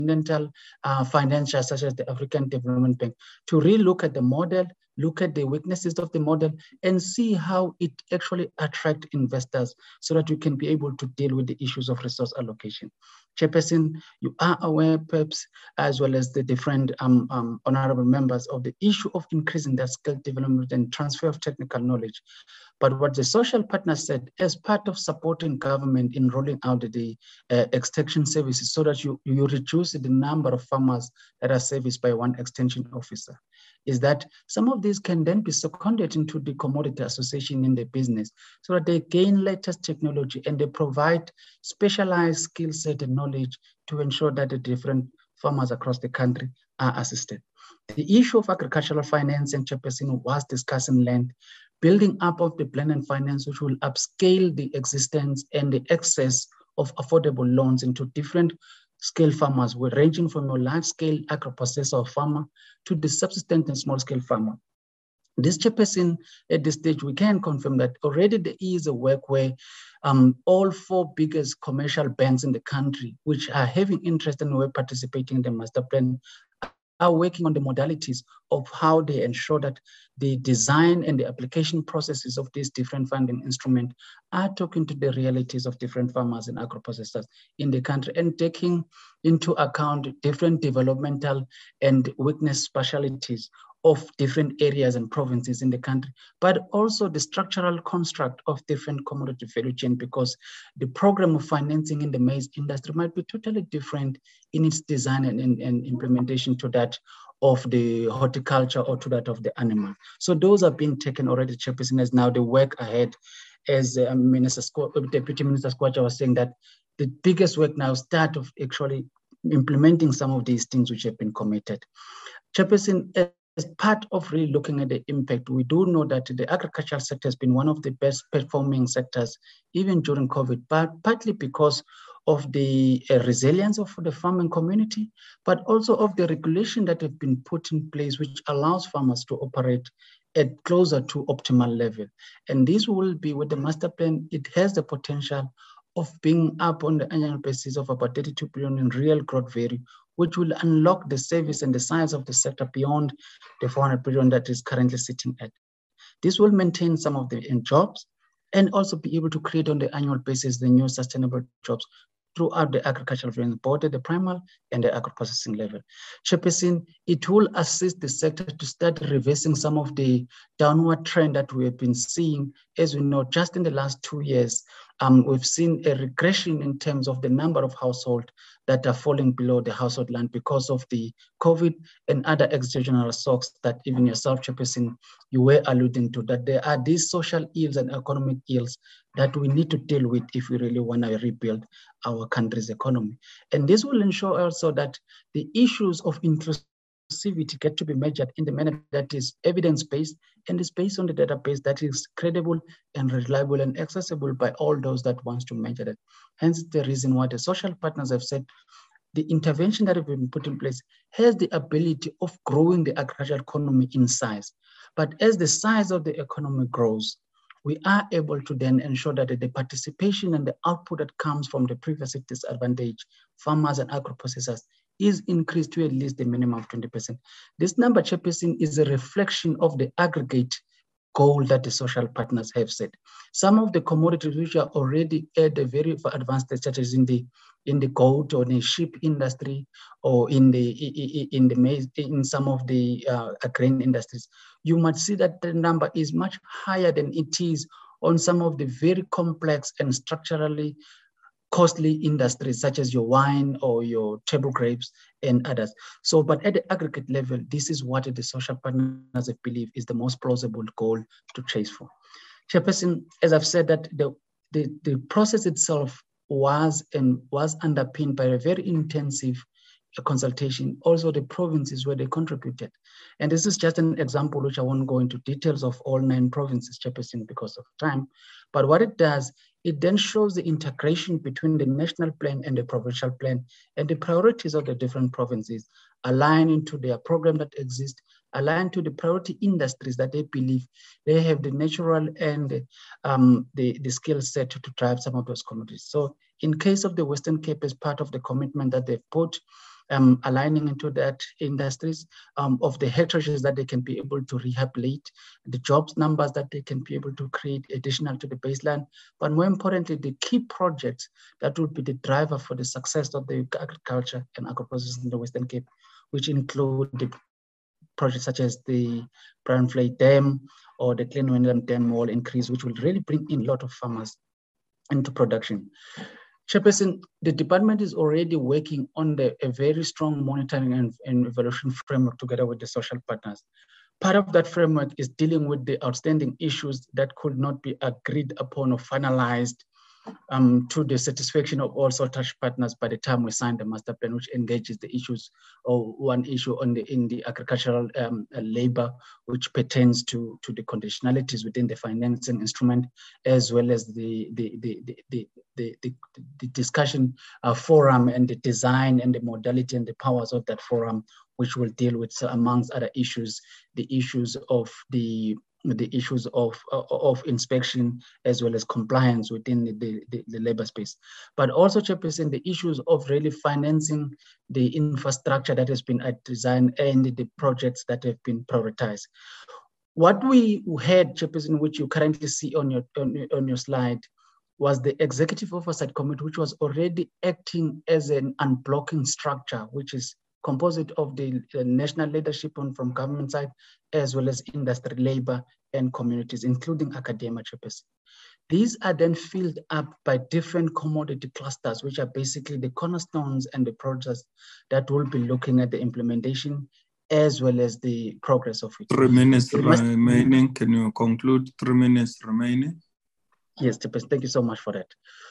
continental financiers such as the African Development Bank to relook at the model, look at the weaknesses of the model, and see how it actually attracts investors so that we can be able to deal with the issues of resource allocation. Chairperson, you are aware, perhaps, as well as the different honorable members, of the issue of increasing their skill development and transfer of technical knowledge. But what the social partners said, as part of supporting government in rolling out the extension services so that you reduce the number of farmers that are serviced by one extension officer, is that some of these can then be seconded into the commodity association in the business so that they gain latest technology and they provide specialized skill set and knowledge to ensure that the different farmers across the country are assisted. The issue of agricultural finance and Chairperson was discussed in length, building up of the plan and finance, which will upscale the existence and the access of affordable loans into different scale farmers, ranging from a large-scale agro-processor farmer to the subsistence and small-scale farmer. This Chairperson, at this stage, we can confirm that already there is a work where all four biggest commercial banks in the country, which are having interest and were participating in the master plan, are working on the modalities of how they ensure that the design and the application processes of these different funding instruments are talking to the realities of different farmers and agro-processors in the country and taking into account different developmental and weakness specialities of different areas and provinces in the country, but also the structural construct of different commodity value chain, because the program of financing in the maize industry might be totally different in its design and implementation to that of the horticulture or to that of the animal. So those are being taken already, Chairperson, as now the work ahead, as Deputy Minister Skwatsha was saying, that the biggest work now start of actually implementing some of these things which have been committed. Chairperson, as part of really looking at the impact, we do know that the agricultural sector has been one of the best performing sectors, even during COVID, but partly because of the resilience of the farming community, but also of the regulation that have been put in place, which allows farmers to operate at closer to optimal level. And this will be with the master plan. It has the potential of being up on the annual basis of about 32 billion in real growth value, which will unlock the service and the size of the sector beyond the 400 billion that is currently sitting at. This will maintain some of the jobs and also be able to create on the annual basis the new sustainable jobs throughout the agricultural value, both at the primal and the agro-processing level. Chairperson, it will assist the sector to start reversing some of the downward trend that we have been seeing. As we know, just in the last 2 years, we've seen a regression in terms of the number of households that are falling below the household line because of the COVID and other exogenous shocks that even yourself, Chairperson, you were alluding to, that there are these social ills and economic ills that we need to deal with if we really want to rebuild our country's economy. And this will ensure also that the issues of inclusivity get to be measured in the manner that is evidence-based and is based on the database that is credible and reliable and accessible by all those that wants to measure it. Hence the reason why the social partners have said the intervention that have been put in place has the ability of growing the agricultural economy in size. But as the size of the economy grows, we are able to then ensure that the participation and the output that comes from the previously disadvantaged farmers and agro-processors is increased to at least the minimum of 20%. This number, Chairperson, is a reflection of the aggregate goal that the social partners have set. Some of the commodities which are already at a very advanced stage, such as in the goat or the sheep industry, or in the maize, in some of the grain industries, you might see that the number is much higher than it is on some of the very complex and structurally costly industries such as your wine or your table grapes and others. So, but at the aggregate level, this is what the social partners believe is the most plausible goal to chase for. Chairperson, as I've said, that the process itself was underpinned by a very intensive consultation, also the provinces where they contributed. And this is just an example, which I won't go into details of all 9 provinces, Chairperson, because of time. But what it does, it then shows the integration between the national plan and the provincial plan and the priorities of the different provinces aligning to their program that exists, aligned to the priority industries that they believe they have the natural and the skill set to drive some of those commodities. So in case of the Western Cape, as part of the commitment that they've put, aligning into that industries, of the hectares that they can be able to rehabilitate, the jobs numbers that they can be able to create additional to the baseline, but more importantly, the key projects that would be the driver for the success of the agriculture and agro-processing in the Western Cape, which include the projects such as the Brandflay Dam or the Glenwendam Dam wall increase, which will really bring in a lot of farmers into production. Chairperson, the department is already working on a very strong monitoring and evaluation framework together with the social partners. Part of that framework is dealing with the outstanding issues that could not be agreed upon or finalized to the satisfaction of all such partners by the time we sign the master plan, which engages the issues, or one issue in the agricultural labor, which pertains to the conditionalities within the financing instrument, as well as the discussion forum and the design and the modality and the powers of that forum, which will deal with, amongst other issues, the issues of inspection as well as compliance within the labor space. But also, Chairperson, the issues of really financing the infrastructure that has been designed and the projects that have been prioritized. What we had, Chairperson, which you currently see on your slide, was the Executive Oversight Committee, which was already acting as an unblocking structure, which is composite of the national leadership from government side, as well as industry, labor, and communities, including academia, Chairperson. These are then filled up by different commodity clusters, which are basically the cornerstones and the projects that will be looking at the implementation as well as the progress of it. 3 minutes remaining. Can you conclude? 3 minutes remaining. Yes, thank you so much for that.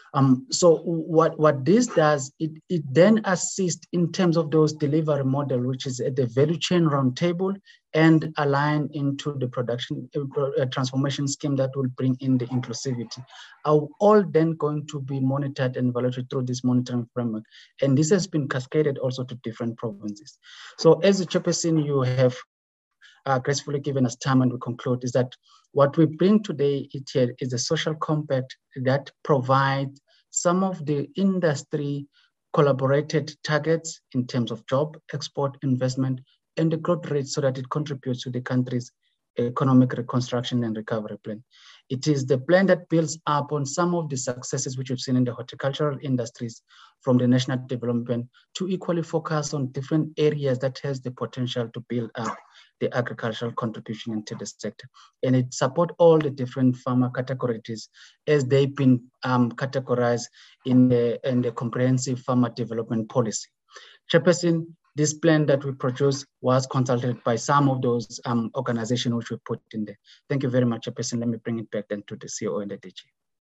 So what this does, it then assists in terms of those delivery model, which is at the value chain roundtable and align into the production transformation scheme that will bring in the inclusivity, are all then going to be monitored and evaluated through this monitoring framework. And this has been cascaded also to different provinces. So as the Chairperson, you have gracefully given us time and we conclude, is that what we bring today here is a social compact that provides some of the industry collaborated targets in terms of job, export, investment, and the growth rate so that it contributes to the country's economic reconstruction and recovery plan. It is the plan that builds up on some of the successes which we've seen in the horticultural industries from the national development to equally focus on different areas that has the potential to build up the agricultural contribution into the sector. And it supports all the different farmer categories as they've been categorized in the comprehensive farmer development policy. Chairperson, this plan that we produced was consulted by some of those organizations which we put in there. Thank you very much, Chairperson. Let me bring it back then to the CEO and the DG.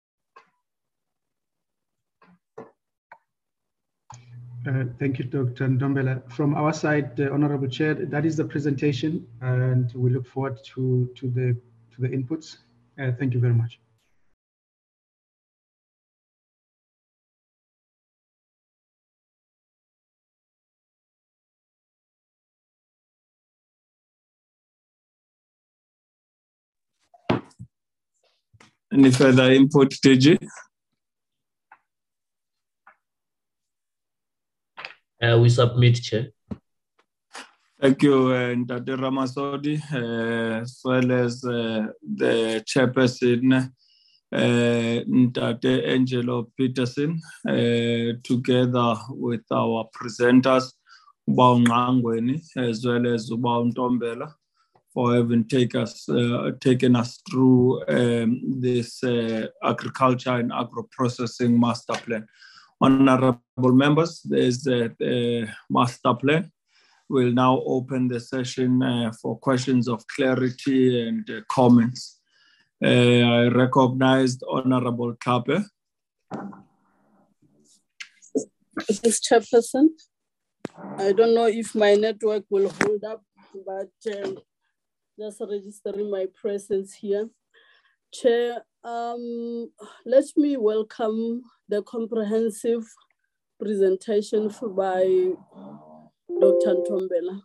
Thank you, Dr. Ntombela. From our side, the Honorable Chair, that is the presentation, and we look forward to the inputs. Thank you very much. Any further input, DG? We submit, Chair. Thank you, Ndate Ramasodi, as well as the Chairperson, Ndate Angelo Peterson, together with our presenters, Uba Ngqangweni, as well as Uba Ntombela, for having taken us through this agriculture and agro-processing master plan. Honorable members, there's the master plan. We'll now open the session for questions of clarity and comments. I recognized Honorable Kape. Thanks, Chairperson. I don't know if my network will hold up, but just registering my presence here. Chair, let me welcome the comprehensive presentation by Dr. Ntombela.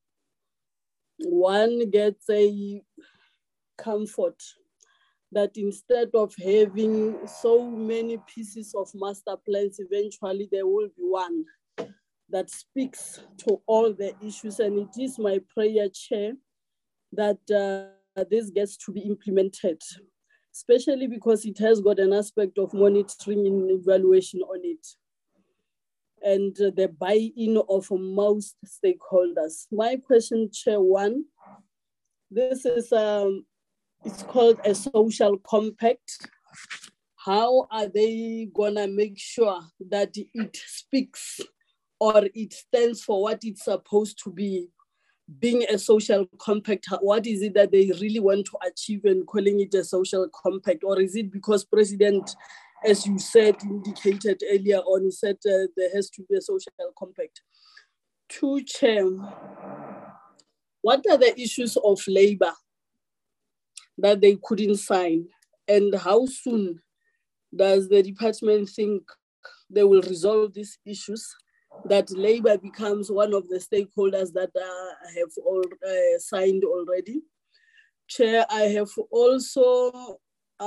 One gets a comfort that instead of having so many pieces of master plans, eventually there will be one that speaks to all the issues. And it is my prayer, Chair, that this gets to be implemented, especially because it has got an aspect of monitoring and evaluation on it, and the buy-in of most stakeholders. My question, Chair, one, this is, it's called a social compact. How are they gonna make sure that it speaks or it stands for what it's supposed to be? Being a social compact, what is it that they really want to achieve and calling it a social compact? Or is it because President, as you said, indicated earlier on, said there has to be a social compact? Two, Chair, what are the issues of labor that they couldn't sign? And how soon does the department think they will resolve these issues, that labor becomes one of the stakeholders that have all signed already? Chair, I have also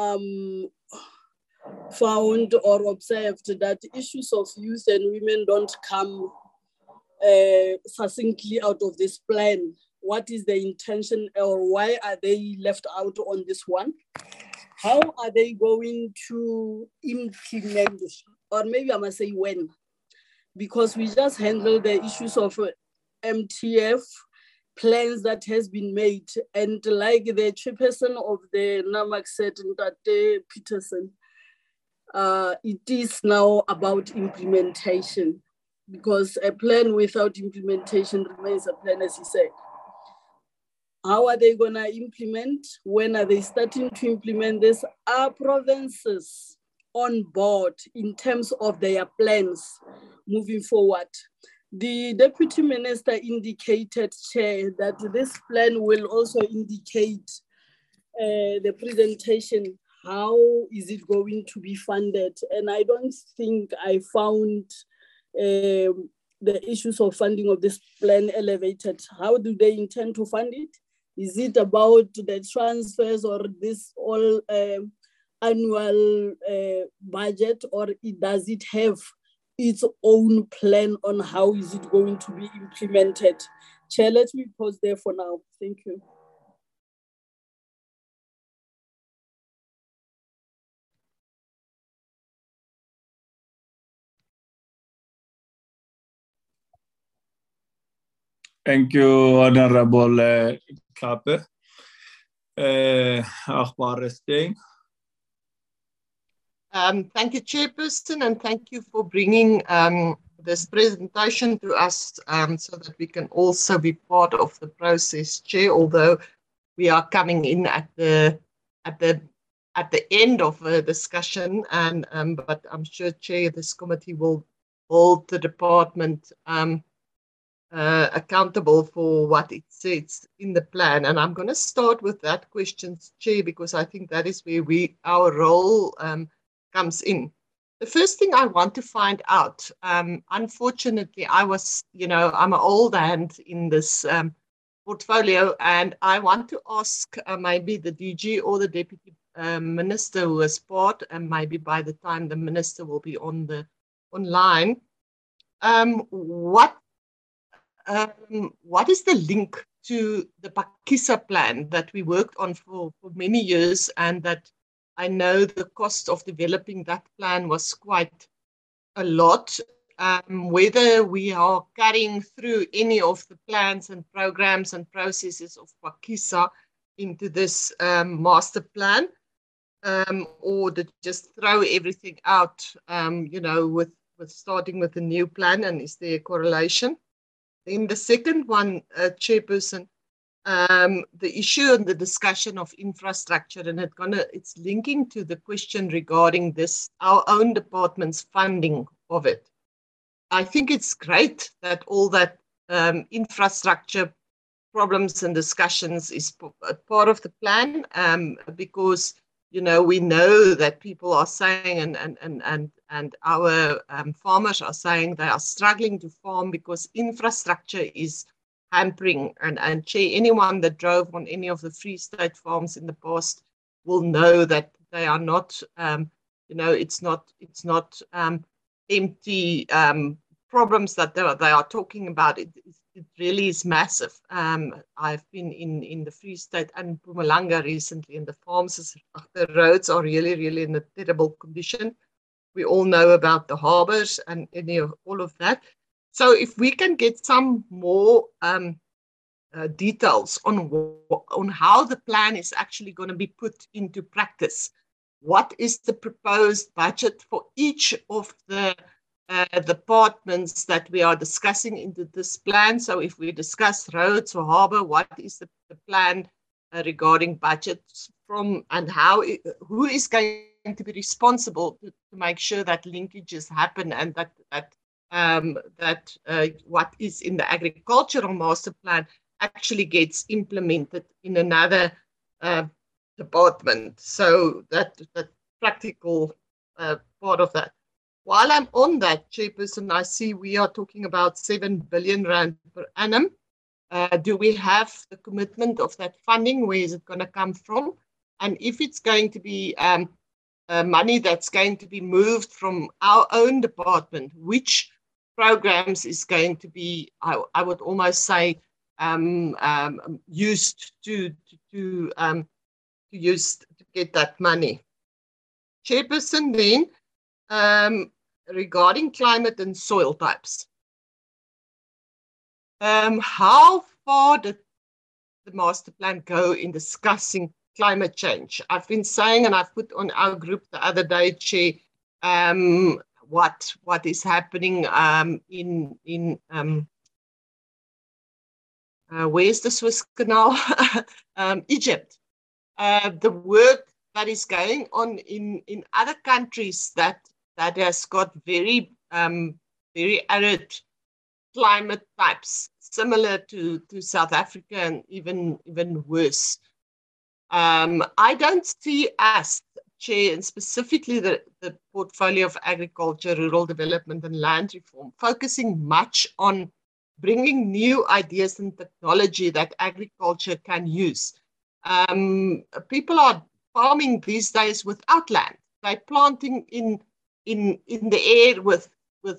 found or observed that issues of youth and women don't come succinctly out of this plan. What is the intention, or why are they left out on this one? How are they going to implement, or maybe I must say when? Because we just handle the issues of MTF plans that has been made. And like the chairperson of the NAMAC said, Ntate Peterson, it is now about implementation, because a plan without implementation remains a plan, as he said. How are they gonna implement? When are they starting to implement this? Are provinces on board in terms of their plans moving forward? The Deputy Minister indicated, Chair, that this plan will also indicate the presentation. How is it going to be funded? And I don't think I found the issues of funding of this plan elevated. How do they intend to fund it? Is it about the transfers or this all annual budget, or does it have its own plan on how is it going to be implemented? Chair, let me pause there for now. Thank you. Thank you, Honorable Klape. Agbare Steyn. Thank you, Chairperson, and thank you for bringing this presentation to us so that we can also be part of the process, Chair, although we are coming in at the end of the discussion, but I'm sure, Chair, this committee will hold the department accountable for what it says in the plan. And I'm going to start with that question, Chair, because I think that is where our role comes in. The first thing I want to find out, unfortunately, I'm an old hand in this portfolio, and I want to ask maybe the DG or the Deputy Minister who is part, and maybe by the time the Minister will be online, what is the link to the Phakisa plan that we worked on for many years, and that I know the cost of developing that plan was quite a lot, whether we are carrying through any of the plans and programs and processes of Phakisa into this master plan, or to just throw everything out, with starting with a new plan, and is there a correlation? Then the second one, Chairperson, the issue and the discussion of infrastructure, and it's linking to the question regarding our own department's funding of it. I think it's great that all that infrastructure problems and discussions is part of the plan, because we know that people are saying, and our farmers are saying they are struggling to farm because infrastructure is hampering. And Chair, anyone that drove on any of the Free State farms in the past will know that they are not, it's not empty problems that they are talking about, it really is massive. I've been in the Free State and Mpumalanga recently, and the farms, the roads are really, really in a terrible condition. We all know about the harbors and all of that. So if we can get some more details on how the plan is actually going to be put into practice, what is the proposed budget for each of the departments that we are discussing into this plan. So if we discuss roads or harbor, what is the plan regarding budgets from, and who is going to be responsible to make sure that linkages happen, and that what is in the agricultural master plan actually gets implemented in another department. So that practical part of that. While I'm on that, Chairperson, I see we are talking about 7 billion rand per annum. Do we have the commitment of that funding? Where is it going to come from? And if it's going to be money that's going to be moved from our own department, which programs is going to be, I would almost say, used to get that money? Chairperson, then, regarding climate and soil types, how far did the master plan go in discussing climate change? I've been saying, and I've put on our group the other day, Chair, what is happening in where's the Suez Canal? Egypt. The work that is going on in other countries that has got very arid climate types, similar to South Africa, and even worse. I don't see us, Chair, and specifically the portfolio of agriculture, rural development and land reform, focusing much on bringing new ideas and technology that agriculture can use. People are farming these days without land. They're planting in the air with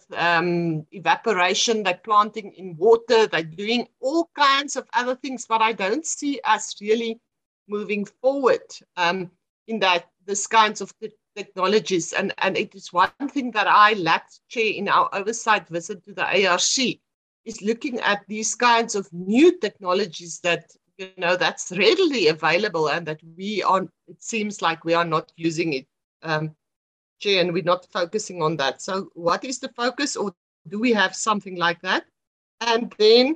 evaporation. They're planting in water. They're doing all kinds of other things, but I don't see us really moving forward in this kinds of technologies. And it is one thing that I lacked, Chair, in our oversight visit to the ARC, is looking at these kinds of new technologies that, that's readily available, and that it seems like we are not using it, Chair, and we're not focusing on that. So what is the focus, or do we have something like that? And then,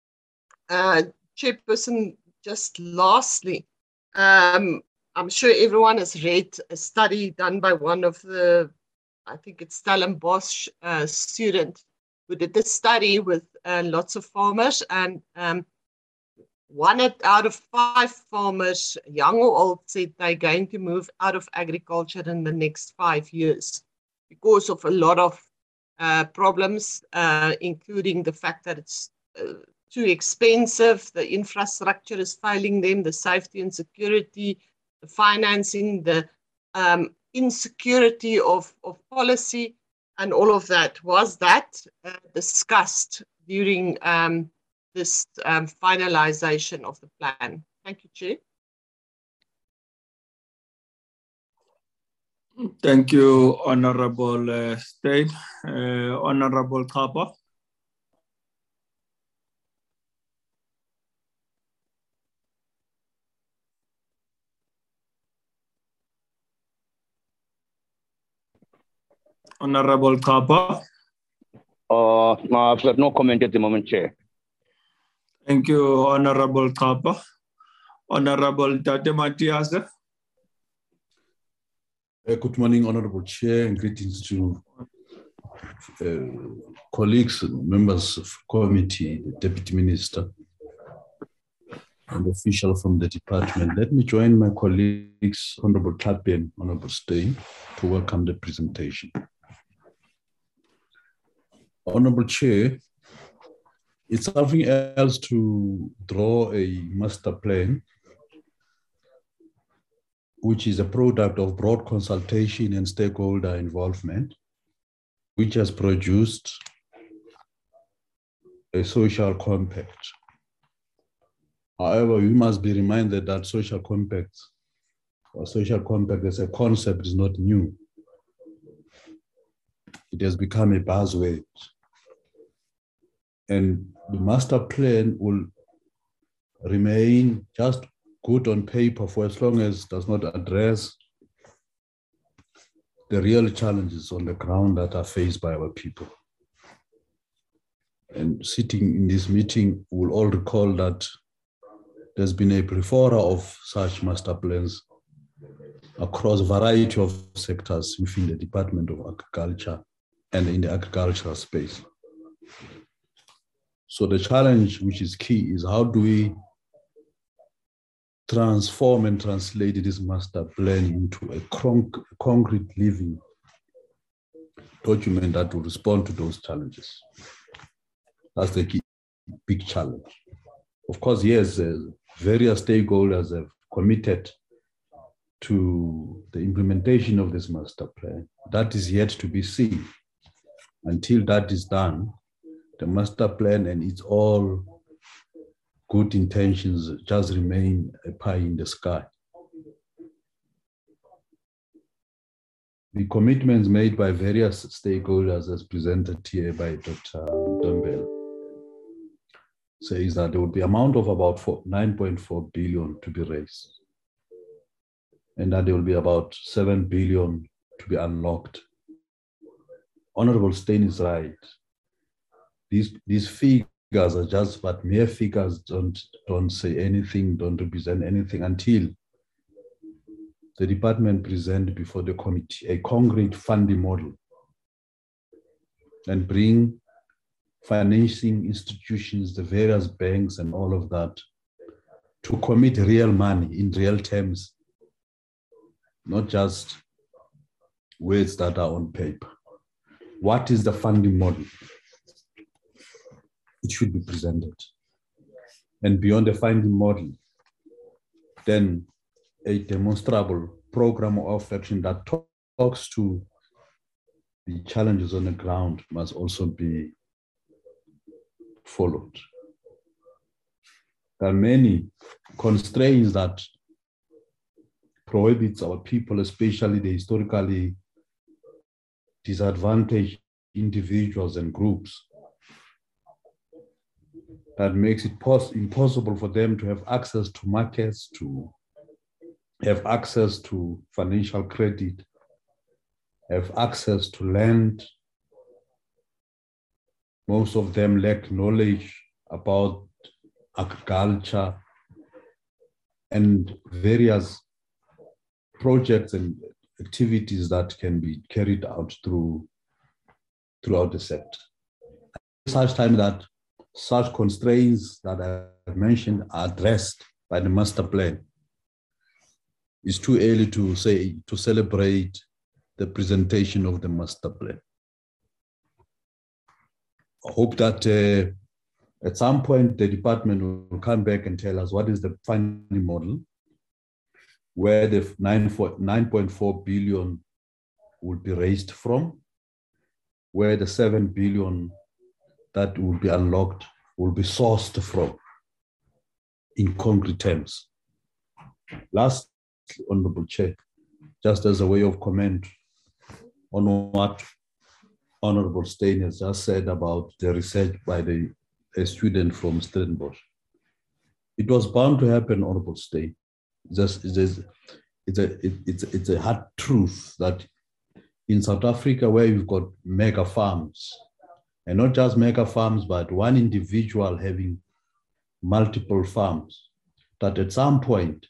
Chairperson, just lastly, I'm sure everyone has read a study done by one of the, I think it's Stellenbosch student, who did this study with lots of farmers, and 1 out of 5 farmers, young or old, said they're going to move out of agriculture in the next 5 years because of a lot of problems, including the fact that it's too expensive, the infrastructure is failing them, the safety and security, the financing, the insecurity of policy, and all of that. Was that discussed during this finalization of the plan? Thank you, Chair. Thank you, Honorable State. Honorable Kapa. Honorable Kapa. I've got no comment at the moment, Chair. Thank you, Honorable Kapa. Honorable Tate Matiasa. Good morning, Honorable Chair, and greetings to colleagues, members of committee, the Deputy Minister, and official from the department. Let me join my colleagues, Honorable Tlhapi and Honorable Steyn, to welcome the presentation. Honorable Chair, it's something else to draw a master plan, which is a product of broad consultation and stakeholder involvement, which has produced a social compact. However, we must be reminded that social compacts or social compact as a concept is not new. It has become a buzzword. And the master plan will remain just good on paper for as long as it does not address the real challenges on the ground that are faced by our people. And sitting in this meeting, we'll all recall that there's been a plethora of such master plans across a variety of sectors within the Department of Agriculture and in the agricultural space. So the challenge, which is key, is how do we transform and translate this master plan into a concrete living document that will respond to those challenges. That's the key, big challenge. Of course, yes, various stakeholders have committed to the implementation of this master plan. That is yet to be seen. Until that is done, the master plan and its all good intentions just remain a pie in the sky. The commitments made by various stakeholders as presented here by Dr. Ntombela says that there will be an amount of about 9.4 billion to be raised, and that there will be about 7 billion to be unlocked. Honorable Steyn is right. These figures are just but mere figures, don't say anything, don't represent anything until the department present before the committee a concrete funding model and bring financing institutions, the various banks and all of that to commit real money in real terms, not just words that are on paper. What is the funding model? It should be presented. And beyond the funding model, then a demonstrable program of action that talks to the challenges on the ground must also be followed. There are many constraints that prohibits our people, especially the historically disadvantaged individuals and groups, that makes it impossible for them to have access to markets, to have access to financial credit, have access to land. Most of them lack knowledge about agriculture and various projects and activities that can be carried out throughout the sector. Such time that such constraints that I mentioned are addressed by the master plan. It's too early to say, to celebrate the presentation of the master plan. I hope that at some point the department will come back and tell us what is the funding model, where the 9.4 billion will be raised from, where the 7 billion that will be unlocked will be sourced from in concrete terms. Last, Honorable Chair, just as a way of comment on what Honorable Steyn has just said about the research by a student from Stellenbosch. It was bound to happen, Honorable Steyn. It's a hard truth that in South Africa, where you've got mega farms, and not just mega farms, but one individual having multiple farms, that at some point,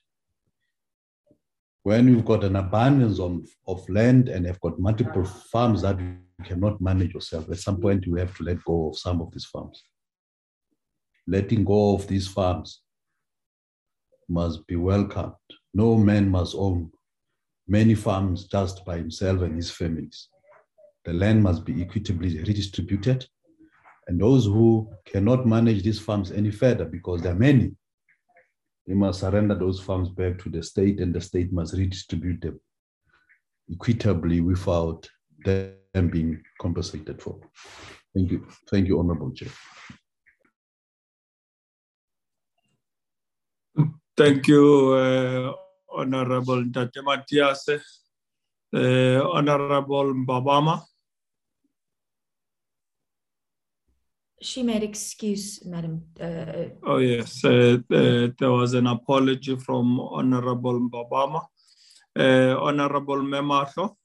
when you've got an abundance of land and have got multiple farms that you cannot manage yourself, at some point you have to let go of some of these farms. Letting go of these farms must be welcomed. No man must own many farms just by himself and his families. The land must be equitably redistributed, and those who cannot manage these farms any further, because there are many, they must surrender those farms back to the state, and the state must redistribute them equitably without them being compensated for. Thank you. Thank you, Honorable Chair. Thank you, Honorable Ntate Matiase. Honorable Mbabama. She made excuse, Madam. Oh, yes. There was an apology from Honorable Mbabama. Honorable Memato.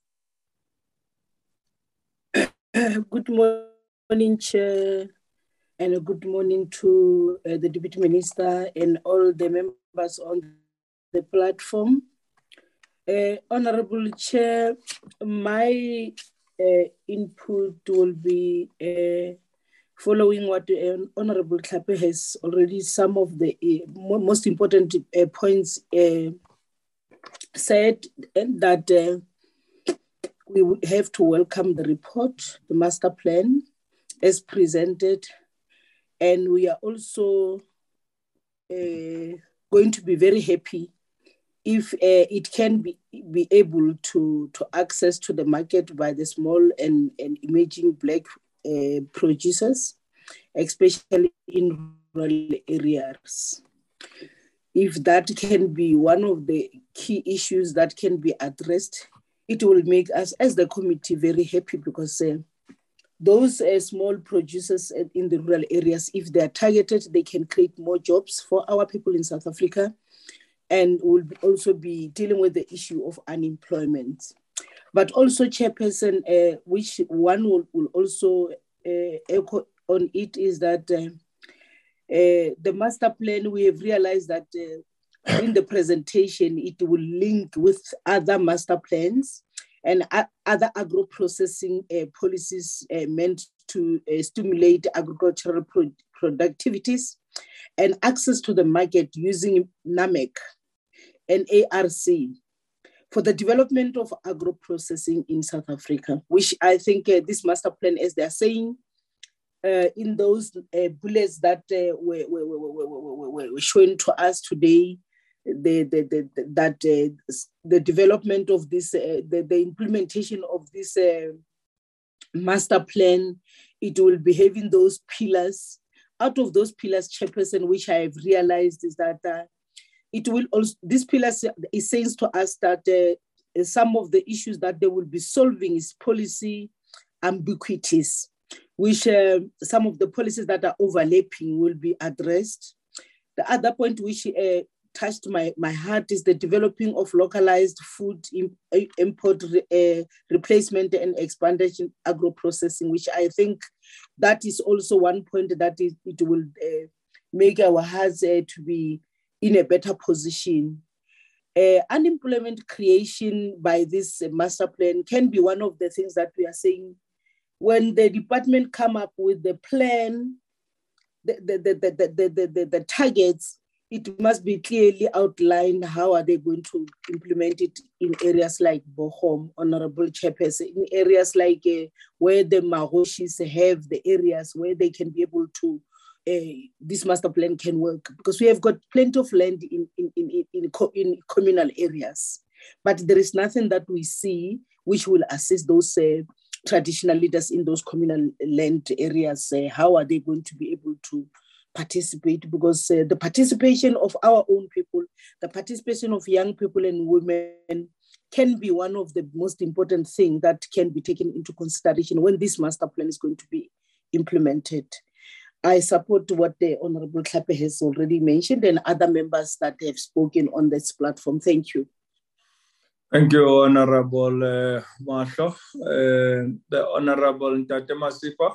Good morning, Chair, and good morning to the Deputy Minister and all the members on the platform. Honorable Chair, my input will be following what Honorable Tlhape has already, some of the most important points said, and that we would have to welcome the report, the master plan as presented, and we are also going to be very happy if it can be able to access to the market by the small and emerging Black producers, especially in rural areas. If that can be one of the key issues that can be addressed, it will make us as the committee very happy, because those small producers in the rural areas, if they are targeted, they can create more jobs for our people in South Africa, and will also be dealing with the issue of unemployment. But also, Chairperson, which one will also echo on it, is that the master plan, we have realized that in the presentation, it will link with other master plans and other agro-processing policies meant to stimulate agricultural productivities and access to the market using NAMEC and ARC for the development of agro-processing in South Africa, which I think this master plan, as they're saying, in those bullets that were shown to us today, the development of this, the implementation of this master plan, it will be having those pillars. Out of those pillars, Chairperson, which I have realized is that it will also, this pillars is saying to us that some of the issues that they will be solving is policy ambiguities, which some of the policies that are overlapping will be addressed. The other point which touched my heart is the developing of localized food import replacement and expansion agro-processing, which I think that is also one point that it will make our hearts to be in a better position. Unemployment creation by this master plan can be one of the things that we are saying. When the department come up with the plan, the targets, it must be clearly outlined how are they going to implement it in areas like Bochum, Honorable Chairperson, in areas like where the Mahoshis have the areas where they can be able to, this master plan can work, because we have got plenty of land in communal areas, but there is nothing that we see which will assist those traditional leaders in those communal land areas. How are they going to be able to participate? Because the participation of our own people, the participation of young people and women can be one of the most important things that can be taken into consideration when this master plan is going to be implemented. I support what the Honorable Tlhape has already mentioned and other members that have spoken on this platform. Thank you. Thank you, Honorable Masho. The Honorable Ntate Masipa.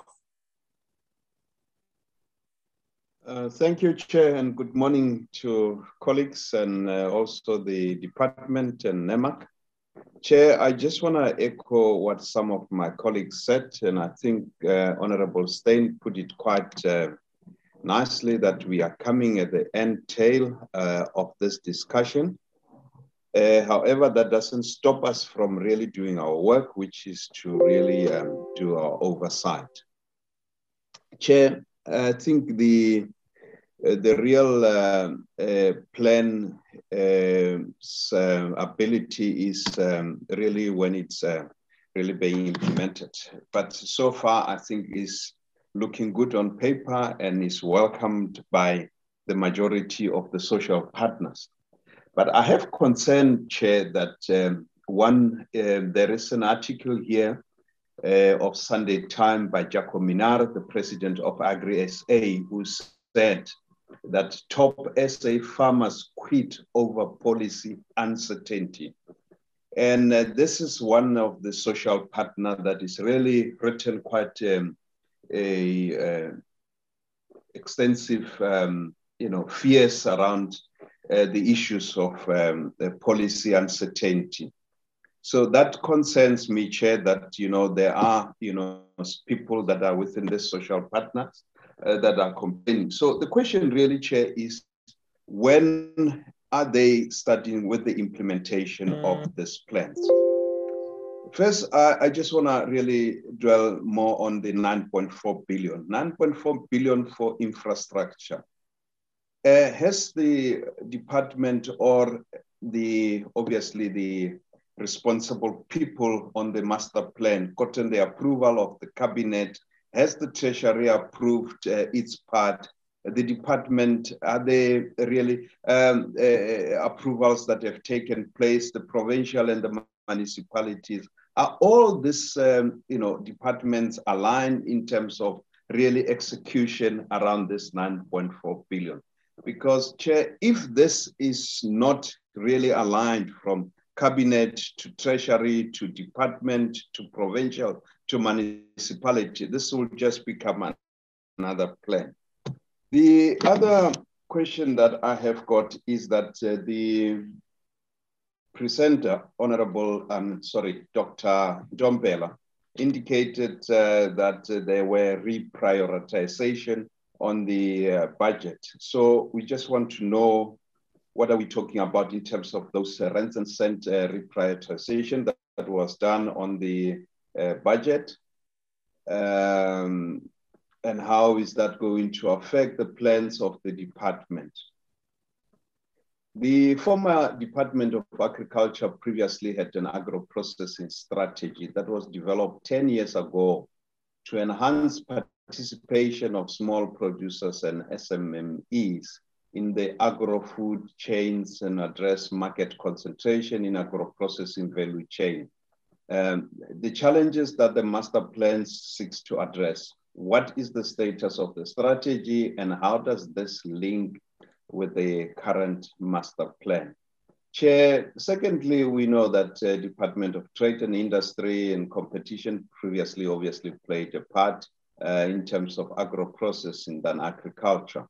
Thank you, Chair, and good morning to colleagues and also the department and NEMAC. Chair, I just want to echo what some of my colleagues said, and I think Honorable Steyn put it quite nicely that we are coming at the end tail of this discussion. However, that doesn't stop us from really doing our work, which is to really do our oversight. Chair, I think the real plan ability is really when it's really being implemented. But so far, I think is looking good on paper and is welcomed by the majority of the social partners. But I have concern, Chair, that there is an article here of Sunday Times by Jaco Minnaar, the president of Agri-SA, who said that top SA farmers quit over policy uncertainty. And this is one of the social partner that is really written quite extensive, fears around the issues of the policy uncertainty. So that concerns me, Chair, that, there are, people that are within the social partners that are complaining. So the question really, Chair, is when are they starting with the implementation of these plans? First, I just want to really dwell more on the 9.4 billion. 9.4 billion for infrastructure. Has the department or obviously the responsible people on the master plan gotten the approval of the cabinet? Has the Treasury approved its part? The department, are they really approvals that have taken place? The provincial and the municipalities, are all these departments aligned in terms of really execution around this 9.4 billion? Because, Chair, if this is not really aligned from cabinet to treasury to department to provincial to municipality, this will just become another plan. The other question that I have got is that the presenter, Dr. Ntombela, indicated that there were reprioritization on the budget. So we just want to know, what are we talking about in terms of those rents and cent reprioritization that was done on the budget? And how is that going to affect the plans of the department? The former Department of Agriculture previously had an agro-processing strategy that was developed 10 years ago to enhance participation of small producers and SMMEs in the agro-food chains and address market concentration in agro-processing value chain. The challenges that the master plan seeks to address: what is the status of the strategy and how does this link with the current master plan? Chair, secondly, we know that Department of Trade and Industry and Competition previously obviously played a part in terms of agro-processing than agriculture.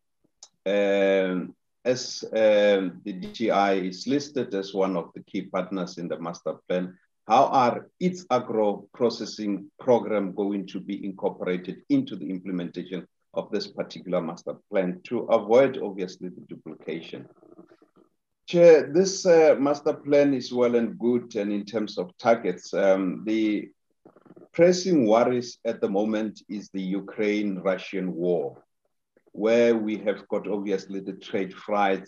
As the DTI is listed as one of the key partners in the master plan, how are its agro-processing program going to be incorporated into the implementation of this particular master plan to avoid, obviously, the duplication? Chair, this master plan is well and good, and in terms of targets, the pressing worries at the moment is the Ukraine-Russian war, where we have got obviously the trade flights,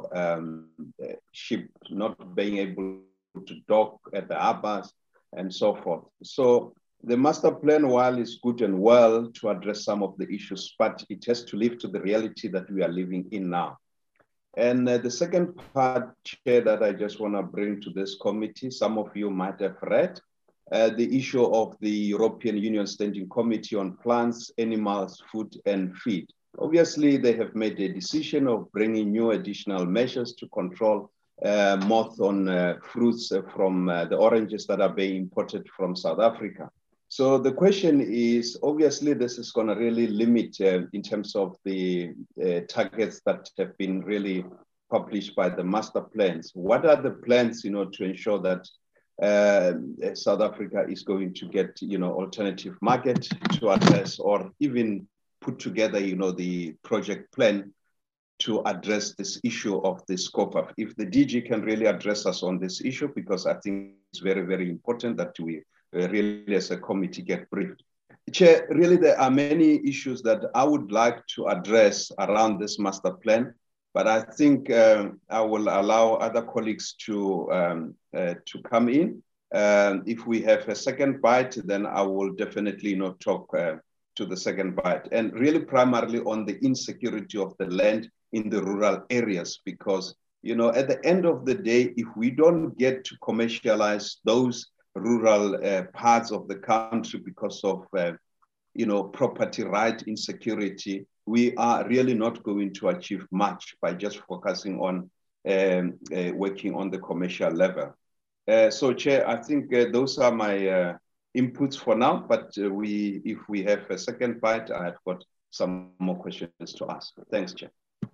ship not being able to dock at the harbors and so forth. So the master plan, while is good and well to address some of the issues, but it has to live to the reality that we are living in now. And the second part, Chair, that I just want to bring to this committee, some of you might have read, the issue of the European Union Standing Committee on Plants, Animals, Food and Feed. Obviously, they have made a decision of bringing new additional measures to control moth on fruits from the oranges that are being imported from South Africa. So the question is, obviously, this is going to really limit in terms of the targets that have been really published by the master plans. What are the plans, to ensure that South Africa is going to get, alternative market to address, or even put together, the project plan to address this issue of the scope of, if the DG can really address us on this issue, because I think it's very, very important that we really as a committee get briefed. Chair, really there are many issues that I would like to address around this master plan, but I think I will allow other colleagues to come in. If we have a second bite, then I will definitely not talk to the second bite, and really primarily on the insecurity of the land in the rural areas, because, you know, at the end of the day, if we don't get to commercialize those rural parts of the country because of, you know, property right insecurity, we are really not going to achieve much by just focusing on working on the commercial level. So, Chair, I think those are my inputs for now, but if we have a second bite, I've got some more questions to ask. Thanks, Chair.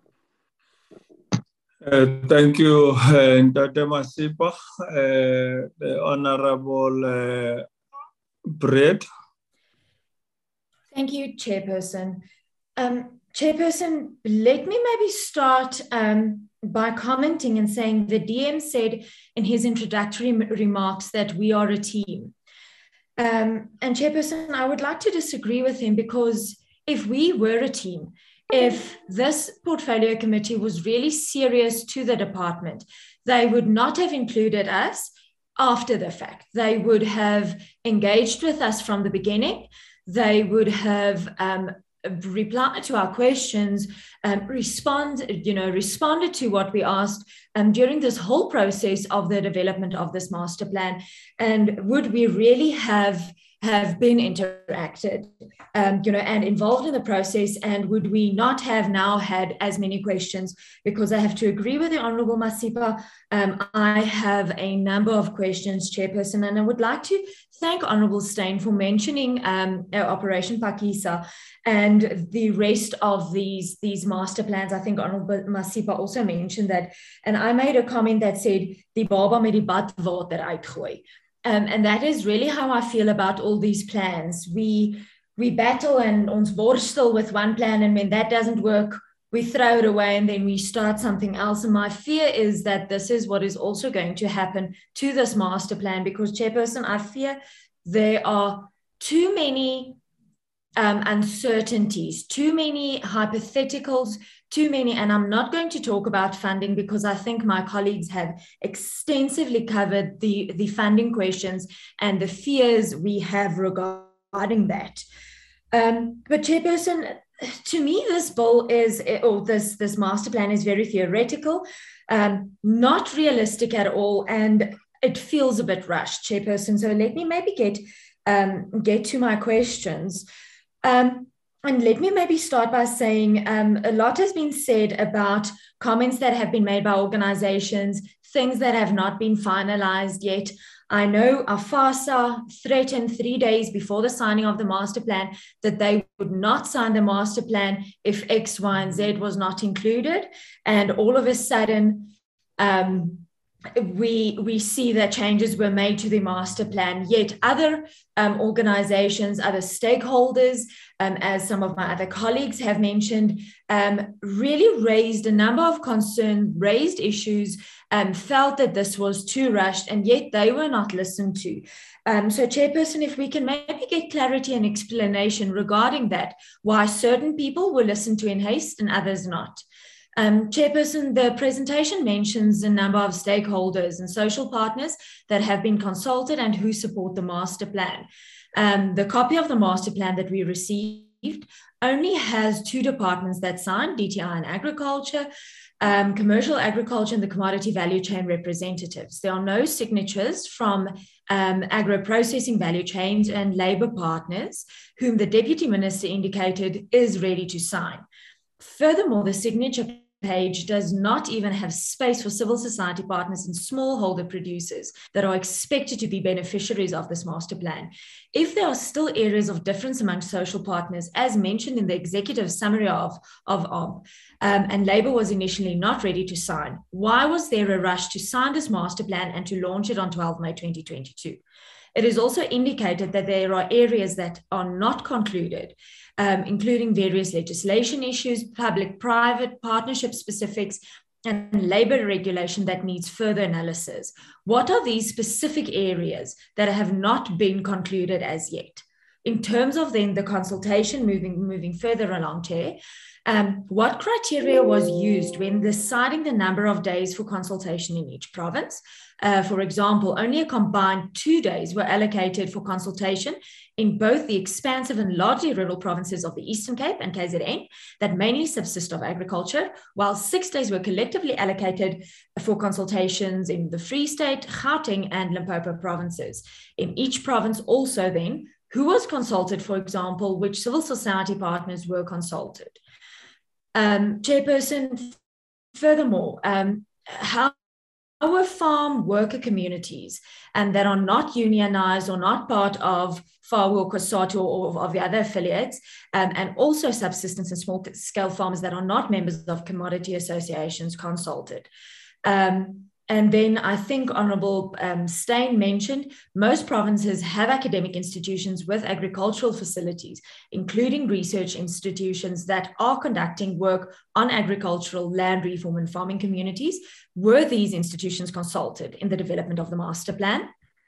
Thank you, Ntate Masipa. The Honorable Brett. Thank you, Chairperson. Chairperson, let me maybe start by commenting and saying the DM said in his introductory remarks that we are a team. And Chairperson, I would like to disagree with him, because if we were a team, if this portfolio committee was really serious to the department, they would not have included us after the fact. They would have engaged with us from the beginning. They would have replied to our questions, responded to what we asked during this whole process of the development of this master plan. And would we really have been interacted, and involved in the process, and would we not have now had as many questions? Because I have to agree with the Honourable Masipa. I have a number of questions, Chairperson, and I would like to thank Honourable Steyn for mentioning Operation Phakisa and the rest of these master plans. I think Honourable Masipa also mentioned that, and I made a comment that said, "Die baba met die badwater uitgooi." And that is really how I feel about all these plans. We battle and ons worstel with one plan, and when that doesn't work, we throw it away and then we start something else. And my fear is that this is what is also going to happen to this master plan, because, Chairperson, I fear there are too many uncertainties, too many hypotheticals, too many, and I'm not going to talk about funding because I think my colleagues have extensively covered the funding questions and the fears we have regarding that. But Chairperson, to me, this bill this master plan is very theoretical, not realistic at all, and it feels a bit rushed, Chairperson. So let me maybe get to my questions. And let me maybe start by saying a lot has been said about comments that have been made by organizations, things that have not been finalized yet. I know AFASA threatened 3 days before the signing of the master plan that they would not sign the master plan if X, Y, and Z was not included. And all of a sudden, we see that changes were made to the master plan, yet other organizations, other stakeholders, as some of my other colleagues have mentioned, really raised a number of concerns, raised issues, felt that this was too rushed, and yet they were not listened to. So, Chairperson, if we can maybe get clarity and explanation regarding that, why certain people were listened to in haste and others not. Chairperson, the presentation mentions a number of stakeholders and social partners that have been consulted and who support the master plan. The copy of the master plan that we received only has 2 departments that signed, DTI and Agriculture, Commercial Agriculture and the Commodity Value Chain representatives. There are no signatures from agro-processing value chains and labour partners, whom the Deputy Minister indicated is ready to sign. Furthermore, the signature page does not even have space for civil society partners and smallholder producers that are expected to be beneficiaries of this master plan. If there are still areas of difference among social partners, as mentioned in the executive summary of ARM, and Labour was initially not ready to sign, why was there a rush to sign this master plan and to launch it on 12 May 2022? It is also indicated that there are areas that are not concluded, including various legislation issues, public-private partnership specifics, and labour regulation that needs further analysis. What are these specific areas that have not been concluded as yet? In terms of then the consultation moving further along, Chair, What criteria was used when deciding the number of days for consultation in each province? For example, only a combined 2 days were allocated for consultation in both the expansive and largely rural provinces of the Eastern Cape and KZN that mainly subsist of agriculture, while 6 days were collectively allocated for consultations in the Free State, Gauteng, and Limpopo provinces. In each province also then, who was consulted, for example, which civil society partners were consulted. Chairperson, furthermore, how our farm worker communities and that are not unionized or not part of FAWU or COSATU or of the other affiliates, and also subsistence and small scale farmers that are not members of commodity associations consulted. And then I think Honourable Steyn mentioned most provinces have academic institutions with agricultural facilities, including research institutions that are conducting work on agricultural land reform and farming communities. Were these institutions consulted in the development of the master plan?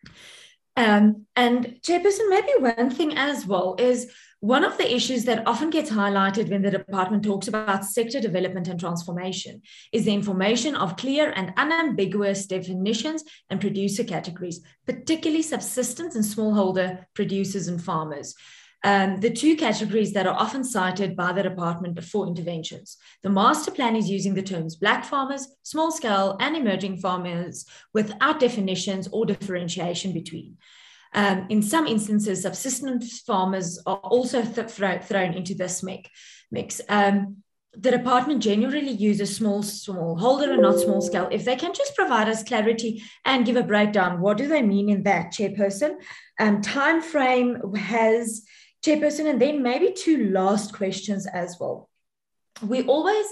And Chairperson, maybe one thing as well is one of the issues that often gets highlighted when the department talks about sector development and transformation is the information of clear and unambiguous definitions and producer categories, particularly subsistence and smallholder producers and farmers. The two categories that are often cited by the department for interventions. The master plan is using the terms black farmers, small scale and emerging farmers without definitions or differentiation between. In some instances, subsistence farmers are also thrown into this mix. The department generally uses smallholder and not small scale. If they can just provide us clarity and give a breakdown, what do they mean in that, Chairperson? Time frame has, Chairperson, and then maybe two last questions as well. We always,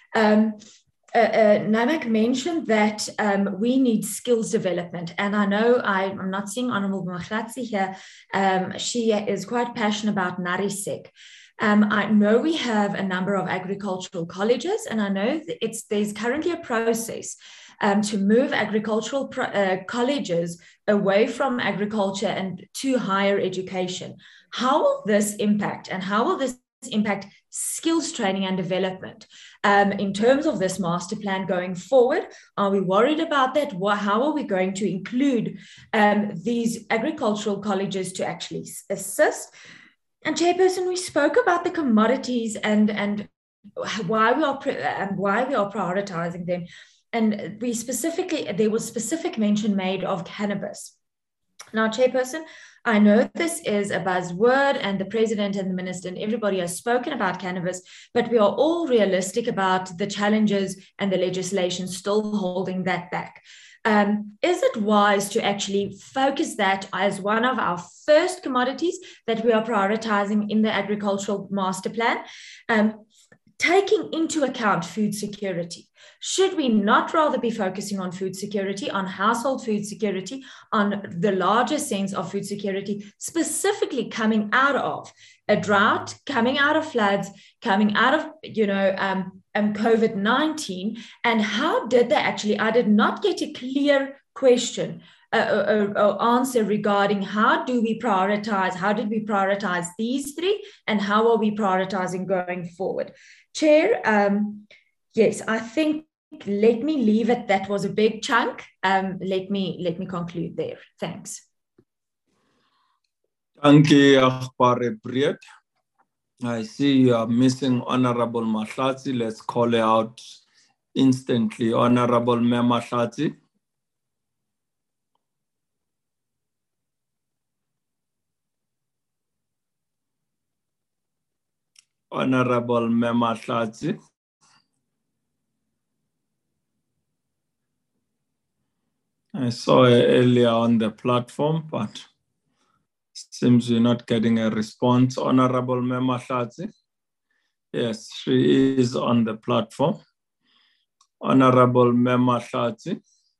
Namak mentioned that we need skills development. And I know I'm not seeing Honourable Maglatsi here. She is quite passionate about NARISEC. I know we have a number of agricultural colleges, and I know there's currently a process to move agricultural colleges away from agriculture and to higher education. How will this impact, and how will this impact skills training and development in terms of this master plan going forward? Are we worried about that? How are we going to include these agricultural colleges to actually assist? And Chairperson, we spoke about the commodities and why we are prioritizing them. And there was specific mention made of cannabis. Now, Chairperson, I know this is a buzzword and the President and the Minister and everybody has spoken about cannabis, but we are all realistic about the challenges and the legislation still holding that back. Is it wise to actually focus that as one of our first commodities that we are prioritizing in the agricultural master plan, taking into account food security? Should we not rather be focusing on food security, on household food security, on the larger sense of food security, specifically coming out of a drought, coming out of floods, coming out of, COVID-19? And how did they actually, I did not get a clear question or answer regarding how did we prioritize these three and how are we prioritizing going forward? Chair, yes, I think let me leave it. That was a big chunk. Let me conclude there. Thanks. Thank you, Akbare Briet. I see you are missing Honorable Mahlatsi. Let's call her out instantly. Honorable Mahlatsi. Honorable Mahlatsi. I saw her earlier on the platform, but seems you're not getting a response. Honorable Mahlatsi. Yes, she is on the platform. Honorable Mahlatsi.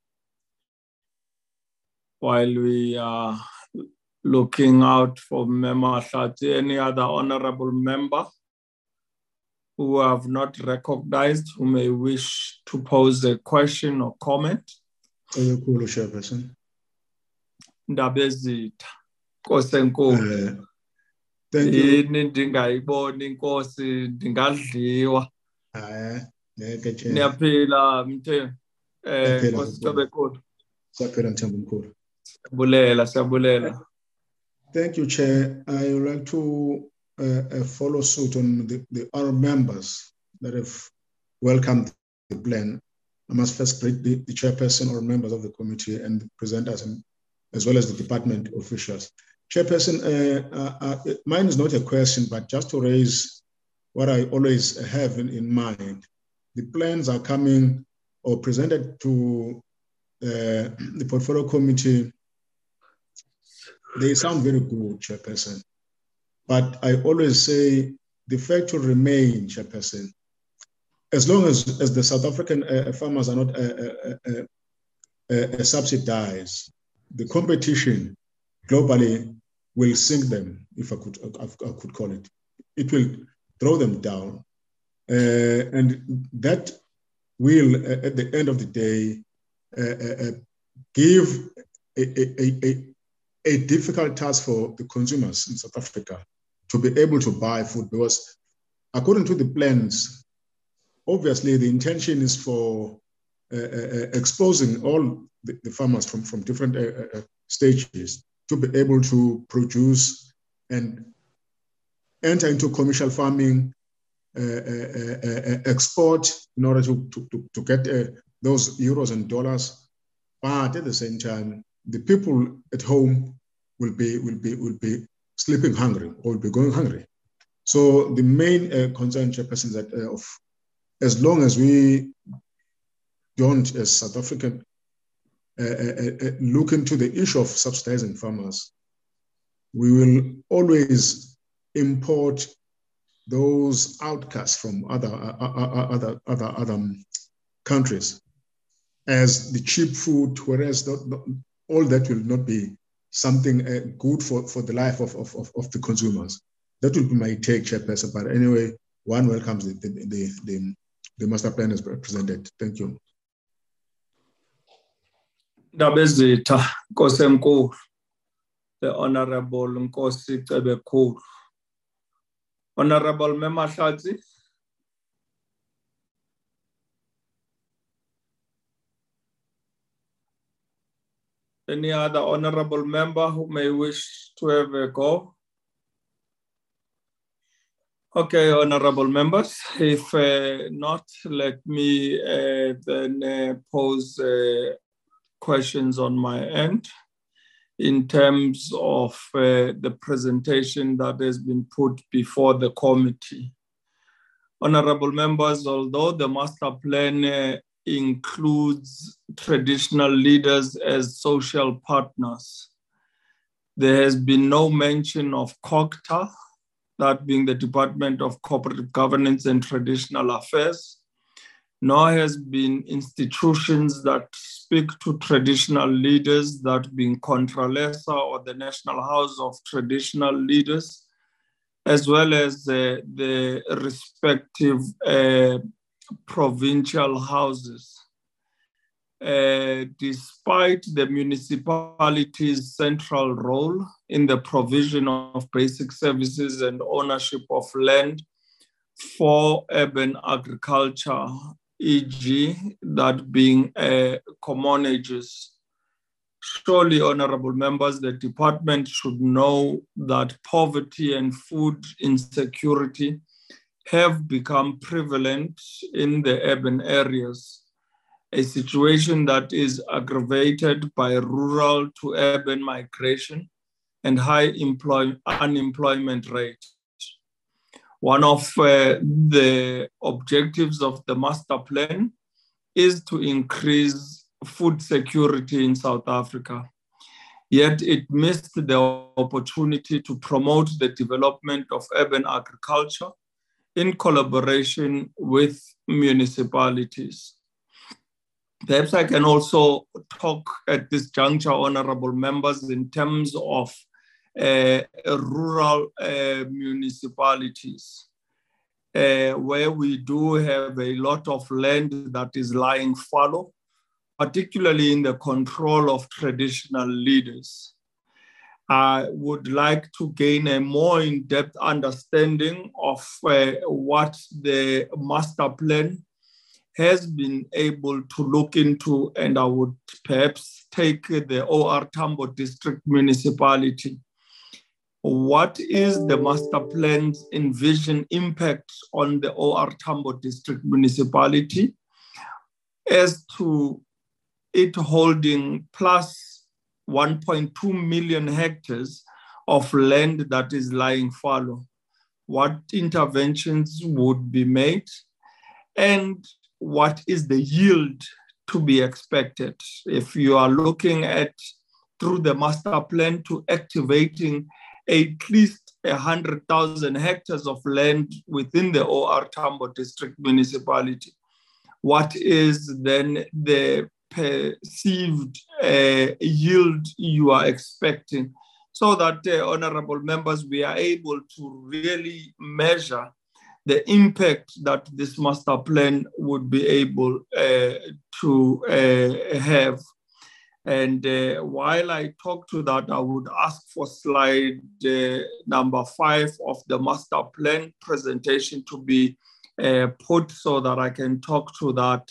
While we are looking out for Mahlatsi, any other honorable member who have not recognized, who may wish to pose a question or comment? Chairperson. Ndabezitha. Kosenkulu. Thank you. Yini ndingayiboni inkosi ndingadliwa. Niyaphila Mthembu. Nkosi Cebekulu. Siyaphila Mthembu. Siyabulela. Thank you, Chair. I would like to follow suit on the other members that have welcomed the plan. I must first greet the chairperson or members of the committee and the presenters, and as well as the department officials. Chairperson, mine is not a question, but just to raise what I always have in mind. The plans are coming or presented to the portfolio committee. They sound very good, Chairperson. But I always say the fact will remain, Chairperson, as long as the South African farmers are not subsidized, the competition globally will sink them, if I could call it. It will throw them down. And that will, at the end of the day, give a difficult task for the consumers in South Africa to be able to buy food, because according to the plans, obviously the intention is for exposing all the farmers from different stages to be able to produce and enter into commercial farming, export in order to get those euros and dollars. But at the same time, the people at home will be sleeping hungry or will be going hungry. So the main concern, Chairperson, is that as long as we don't, as South African, look into the issue of subsidizing farmers, we will always import those outcasts from other countries as the cheap food, whereas all that will not be something good for the life of the consumers. That will be my take, Chairperson. But anyway, one welcomes the master plan as presented. Thank you. Ndabezitha, Nkosi enkulu, the Honorable Nkosi Cebekulu. Honorable Member Hlatsi. Any other honorable member who may wish to have a go? Okay, honorable members, if not, let me then pose questions on my end in terms of the presentation that has been put before the committee. Honorable members, although the master plan includes traditional leaders as social partners, there has been no mention of COGTA, that being the Department of Corporate Governance and Traditional Affairs, nor has been institutions that speak to traditional leaders, that being Contralesa or the National House of Traditional Leaders, as well as the respective provincial houses. Despite the municipality's central role in the provision of basic services and ownership of land for urban agriculture, e.g., that being commonages. Surely, honorable members, the department should know that poverty and food insecurity have become prevalent in the urban areas, a situation that is aggravated by rural to urban migration and high unemployment rate. One of the objectives of the master plan is to increase food security in South Africa. Yet it missed the opportunity to promote the development of urban agriculture in collaboration with municipalities. Perhaps I can also talk at this juncture, honorable members, in terms of rural municipalities, where we do have a lot of land that is lying fallow, particularly in the control of traditional leaders. I would like to gain a more in-depth understanding of what the master plan has been able to look into, and I would perhaps take the OR Tambo District Municipality. What is the master plan's envisioned impact on the OR Tambo District Municipality as to it holding plus 1.2 million hectares of land that is lying fallow? What interventions would be made? And what is the yield to be expected? If you are looking at, through the master plan, to activating at least 100,000 hectares of land within the OR Tambo District Municipality, what is then the perceived yield you are expecting, so that, honorable members, we are able to really measure the impact that this master plan would be able to have. And while I talk to that, I would ask for slide number 5 of the master plan presentation to be put so that I can talk to that.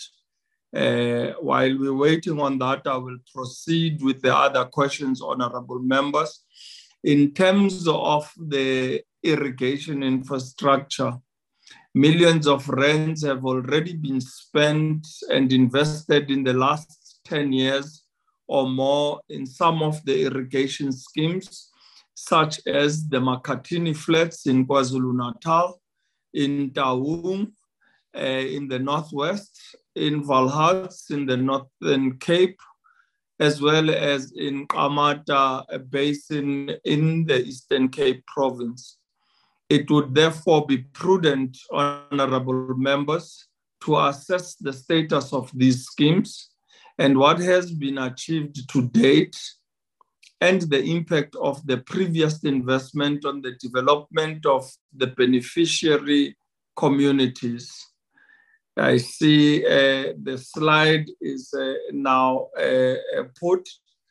While we're waiting on that, I will proceed with the other questions, honorable members. In terms of the irrigation infrastructure, millions of rands have already been spent and invested in the last 10 years or more in some of the irrigation schemes, such as the Makatini Flats in KwaZulu-Natal, in Taung, in the Northwest, in Valhalla in the Northern Cape, as well as in Kamata Basin in the Eastern Cape province. It would therefore be prudent, honorable members, to assess the status of these schemes and what has been achieved to date, and the impact of the previous investment on the development of the beneficiary communities. I see the slide is now put,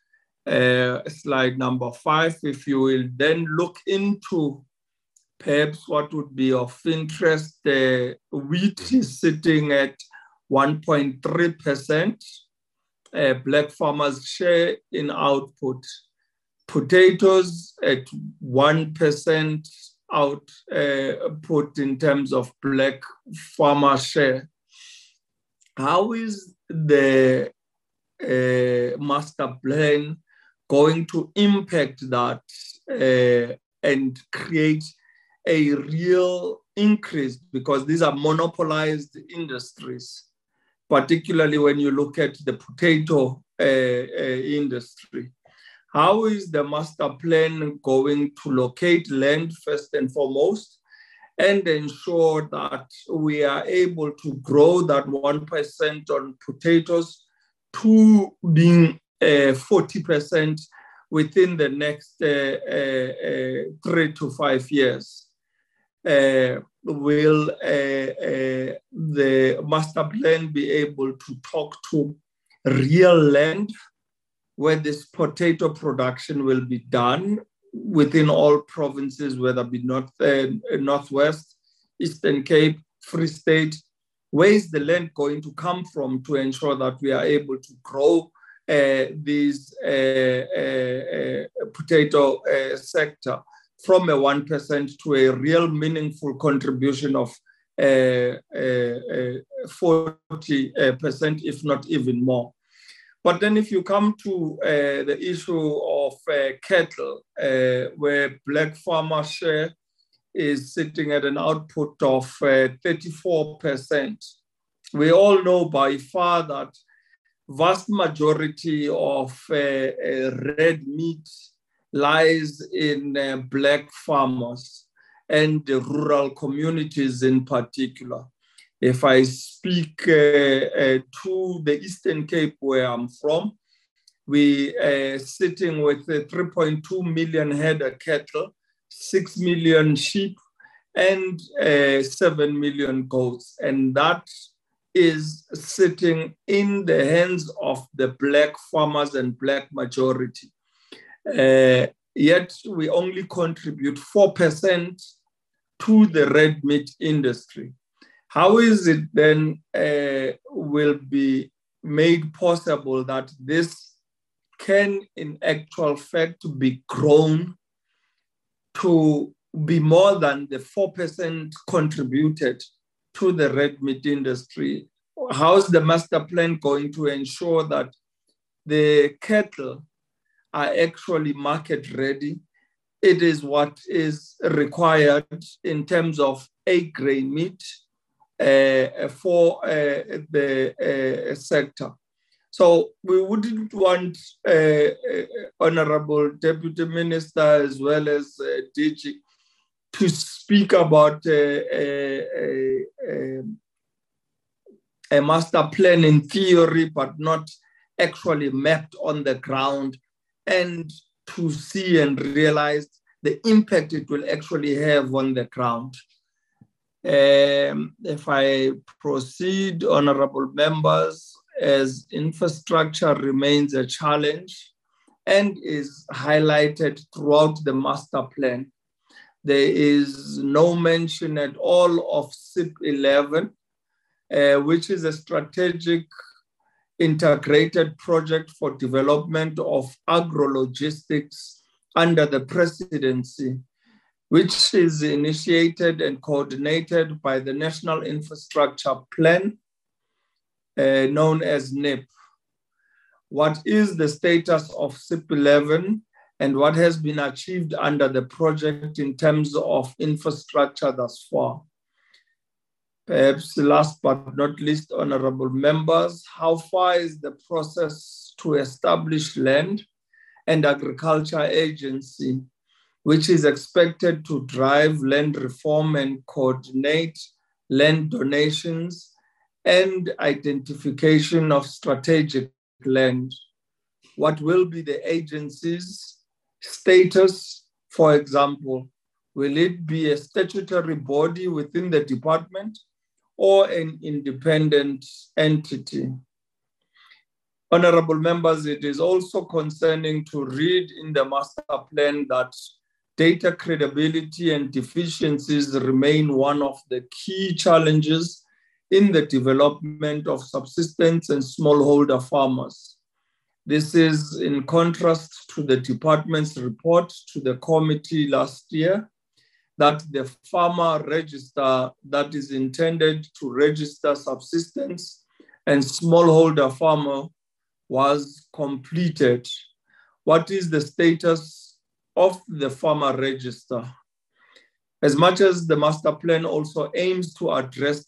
slide number 5. If you will then look into perhaps what would be of interest, wheat is sitting at 1.3%. Black farmers' share in output. Potatoes at 1% output in terms of black farmer share. How is the master plan going to impact that and create a real increase? Because these are monopolized industries, particularly when you look at the potato industry. How is the master plan going to locate land first and foremost and ensure that we are able to grow that 1% on potatoes to being 40% within the next 3 to 5 years? Will the master plan be able to talk to real land where this potato production will be done within all provinces, whether it be Northwest, Eastern Cape, Free State? Where is the land going to come from to ensure that we are able to grow these potato sector from a 1% to a real meaningful contribution of 40%, if not even more? But then if you come to the issue of cattle, where black farmer share is sitting at an output of 34%, we all know by far that vast majority of red meat lies in black farmers and the rural communities in particular. If I speak to the Eastern Cape, where I'm from, we are sitting with 3.2 million head of cattle, 6 million sheep, and 7 million goats. And that is sitting in the hands of the black farmers and black majority. yet we only contribute 4% to the red meat industry. How is it then will be made possible that this can in actual fact be grown to be more than the 4% contributed to the red meat industry? How is the master plan going to ensure that the cattle are actually market ready? It is what is required in terms of A-grade meat for the sector. So we wouldn't want Honorable Deputy Minister as well as DG to speak about a master plan in theory, but not actually mapped on the ground, and to see and realize the impact it will actually have on the ground. If I proceed, honorable members, as infrastructure remains a challenge and is highlighted throughout the master plan, there is no mention at all of CIP11, which is a strategic integrated project for development of agro-logistics under the presidency, which is initiated and coordinated by the National Infrastructure Plan, known as NIP. What is the status of CIP11 and what has been achieved under the project in terms of infrastructure thus far? Perhaps last but not least, honorable members, how far is the process to establish land and agriculture agency, which is expected to drive land reform and coordinate land donations and identification of strategic land? What will be the agency's status? For example, will it be a statutory body within the department or an independent entity? Honorable members, it is also concerning to read in the master plan that data credibility and deficiencies remain one of the key challenges in the development of subsistence and smallholder farmers. This is in contrast to the department's report to the committee last year that the farmer register that is intended to register subsistence and smallholder farmer was completed. What is the status of the farmer register? As much as the master plan also aims to address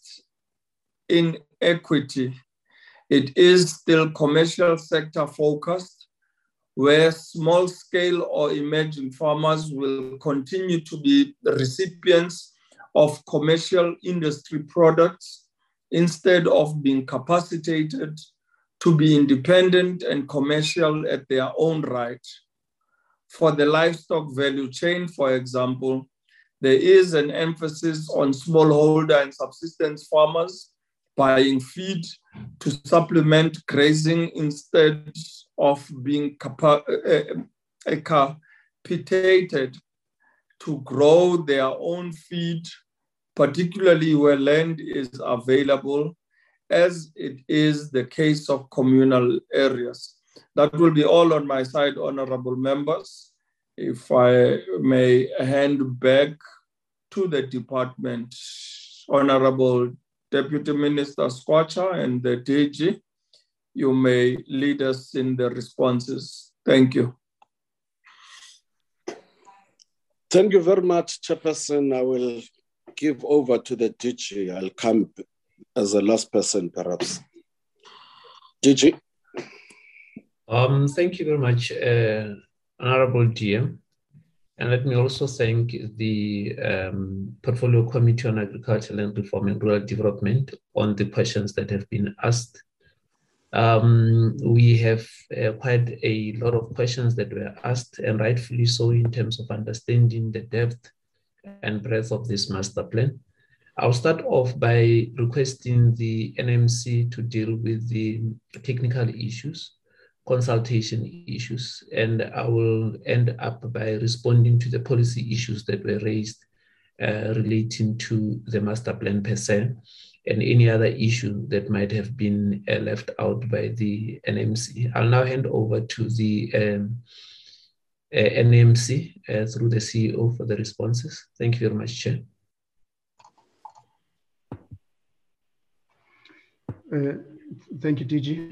inequity, it is still commercial sector focused, where small scale or emerging farmers will continue to be the recipients of commercial industry products instead of being capacitated to be independent and commercial at their own right. For the livestock value chain, for example, there is an emphasis on smallholder and subsistence farmers buying feed to supplement grazing instead of being capacitated to grow their own feed, particularly where land is available, as it is the case of communal areas. That will be all on my side, honorable members. If I may hand back to the department, Honorable Deputy Minister Skwatsha and the DG, you may lead us in the responses. Thank you. Thank you very much, Chairperson. I will give over to the DG. I'll come as the last person, perhaps. DG. Thank you very much, Honorable DM. And let me also thank the Portfolio Committee on Agriculture, Land Reform and Rural Development on the questions that have been asked. We have quite a lot of questions that were asked, and rightfully so, in terms of understanding the depth and breadth of this master plan. I'll start off by requesting the NMC to deal with the technical issues consultation issues, and I will end up by responding to the policy issues that were raised relating to the master plan per se, and any other issue that might have been left out by the NMC. I'll now hand over to the NMC through the CEO for the responses. Thank you very much, Chair. Thank you, DG.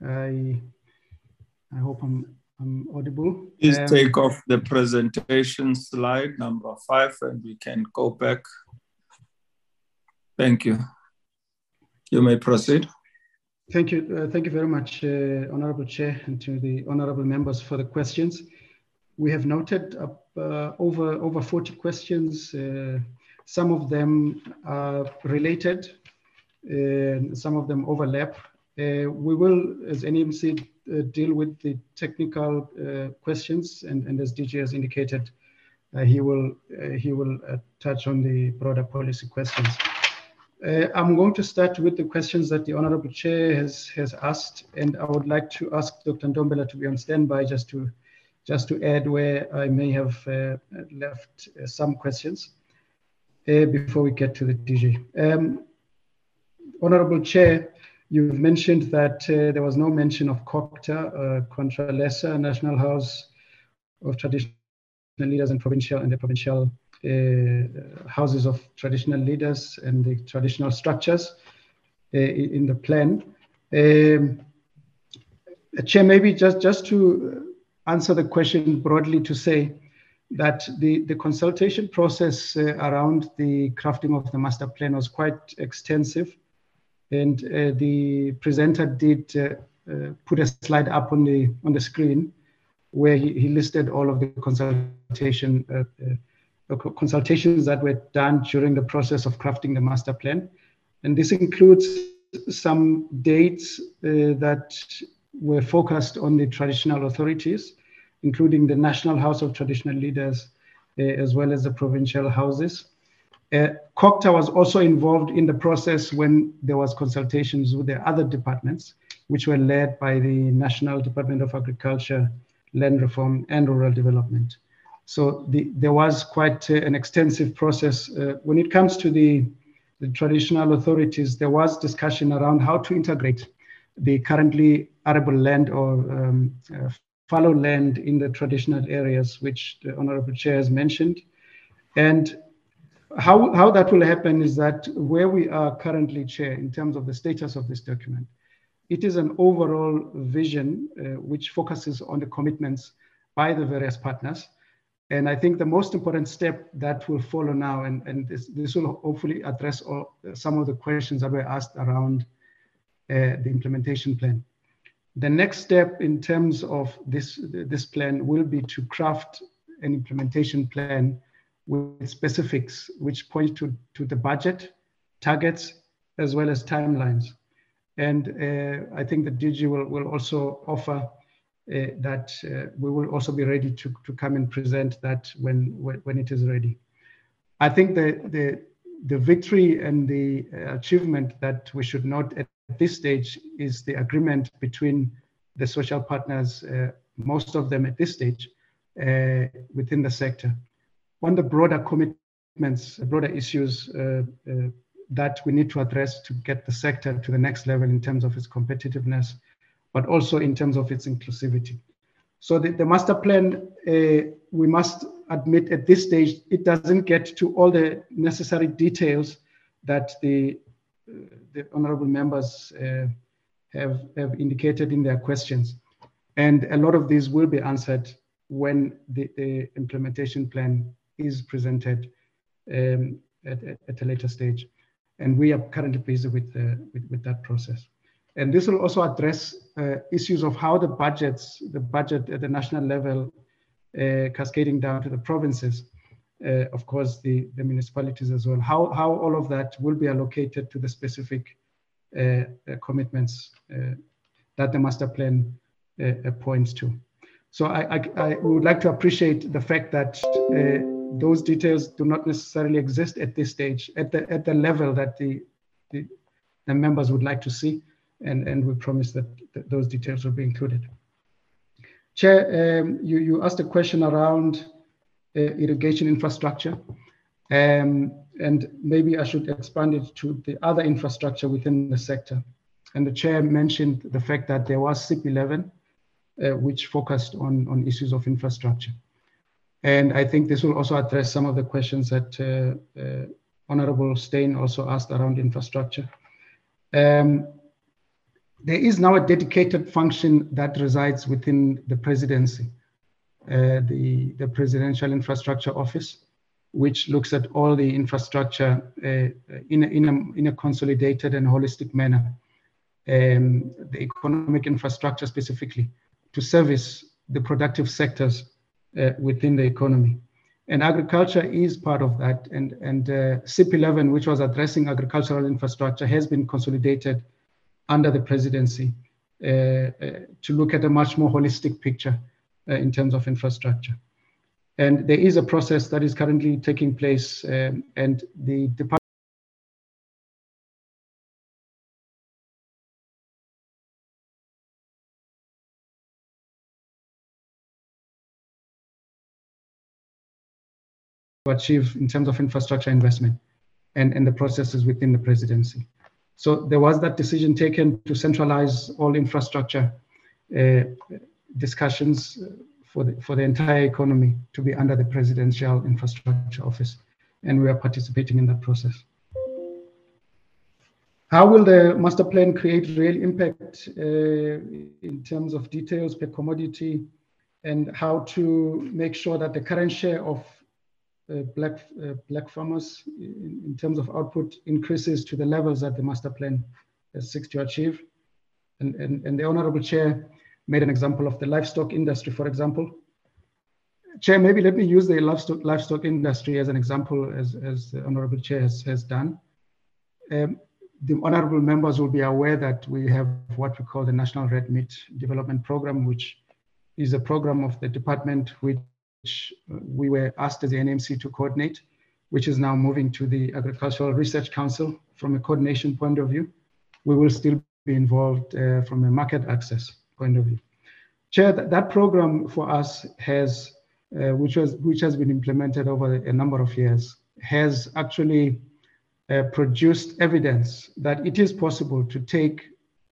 I hope I'm audible. Please take off the presentation slide number 5 and we can go back. Thank you. You may proceed. Thank you. Thank you very much, Honorable Chair, and to the honorable members for the questions. We have noted over 40 questions. Some of them are related, some of them overlap. We will, as NMC, deal with the technical questions, and as DG has indicated, he will touch on the broader policy questions. I'm going to start with the questions that the Honorable Chair has asked, and I would like to ask Dr. Ndombela to be on standby just to add where I may have left some questions before we get to the DG. Honorable Chair, you've mentioned that there was no mention of COGTA, Contra Lesser, National House of Traditional Leaders and the provincial houses of traditional leaders and the traditional structures in the plan. Chair, maybe just to answer the question broadly, to say that the consultation process around the crafting of the master plan was quite extensive, and the presenter did put a slide up on the screen where he listed all of the consultations that were done during the process of crafting the master plan. And this includes some dates that were focused on the traditional authorities, including the National House of Traditional Leaders, as well as the provincial houses. COGTA was also involved in the process when there was consultations with the other departments, which were led by the National Department of Agriculture, Land Reform, and Rural Development. So there was quite an extensive process. When it comes to the traditional authorities, there was discussion around how to integrate the currently arable land or fallow land in the traditional areas, which the Honorable Chair has mentioned. And how that will happen is that where we are currently, Chair, in terms of the status of this document, it is an overall vision which focuses on the commitments by the various partners. And I think the most important step that will follow now, and this will hopefully address some of the questions that were asked around the implementation plan. The next step in terms of this plan will be to craft an implementation plan with specifics which point to the budget, targets, as well as timelines. And I think the DG will also offer that we will also be ready to come and present that when it is ready. I think the victory and the achievement that we should note at this stage is the agreement between the social partners, most of them at this stage, within the sector, on the broader commitments, broader issues that we need to address to get the sector to the next level in terms of its competitiveness, but also in terms of its inclusivity. So the master plan, we must admit at this stage, it doesn't get to all the necessary details that the honorable members have indicated in their questions. And a lot of these will be answered when the implementation plan is presented at a later stage. And we are currently busy with that process. And this will also address issues of how the budget at the national level, cascading down to the provinces, of course, the municipalities as well, how all of that will be allocated to the specific commitments that the master plan points to. So I would like to appreciate the fact that those details do not necessarily exist at this stage, at the level that the members would like to see. And we promise that those details will be included. Chair, you asked a question around irrigation infrastructure. And maybe I should expand it to the other infrastructure within the sector. And the chair mentioned the fact that there was CIP11, which focused on issues of infrastructure. And I think this will also address some of the questions that Honorable Steyn also asked around infrastructure. There is now a dedicated function that resides within the presidency, the Presidential Infrastructure Office, which looks at all the infrastructure in a consolidated and holistic manner, the economic infrastructure specifically, to service the productive sectors within the economy. And agriculture is part of that. And CIP11, which was addressing agricultural infrastructure, has been consolidated under the presidency to look at a much more holistic picture in terms of infrastructure. And there is a process that is currently taking place, and the department to achieve in terms of infrastructure investment and the processes within the presidency. So there was that decision taken to centralize all infrastructure discussions for the entire economy to be under the Presidential Infrastructure Office, and we are participating in that process. How will the master plan create real impact in terms of details per commodity, and how to make sure that the current share of black farmers in terms of output increases to the levels that the master plan seeks to achieve? And the Honorable Chair made an example of the livestock industry, for example. Chair, maybe let me use the livestock industry as an example, as the Honorable Chair has done. The honorable members will be aware that we have what we call the National Red Meat Development Program, which is a program of the department which we were asked as the NMC to coordinate, which is now moving to the Agricultural Research Council. From a coordination point of view, we will still be involved from a market access point of view. Chair, that program for us has, which has been implemented over a number of years, has actually produced evidence that it is possible to take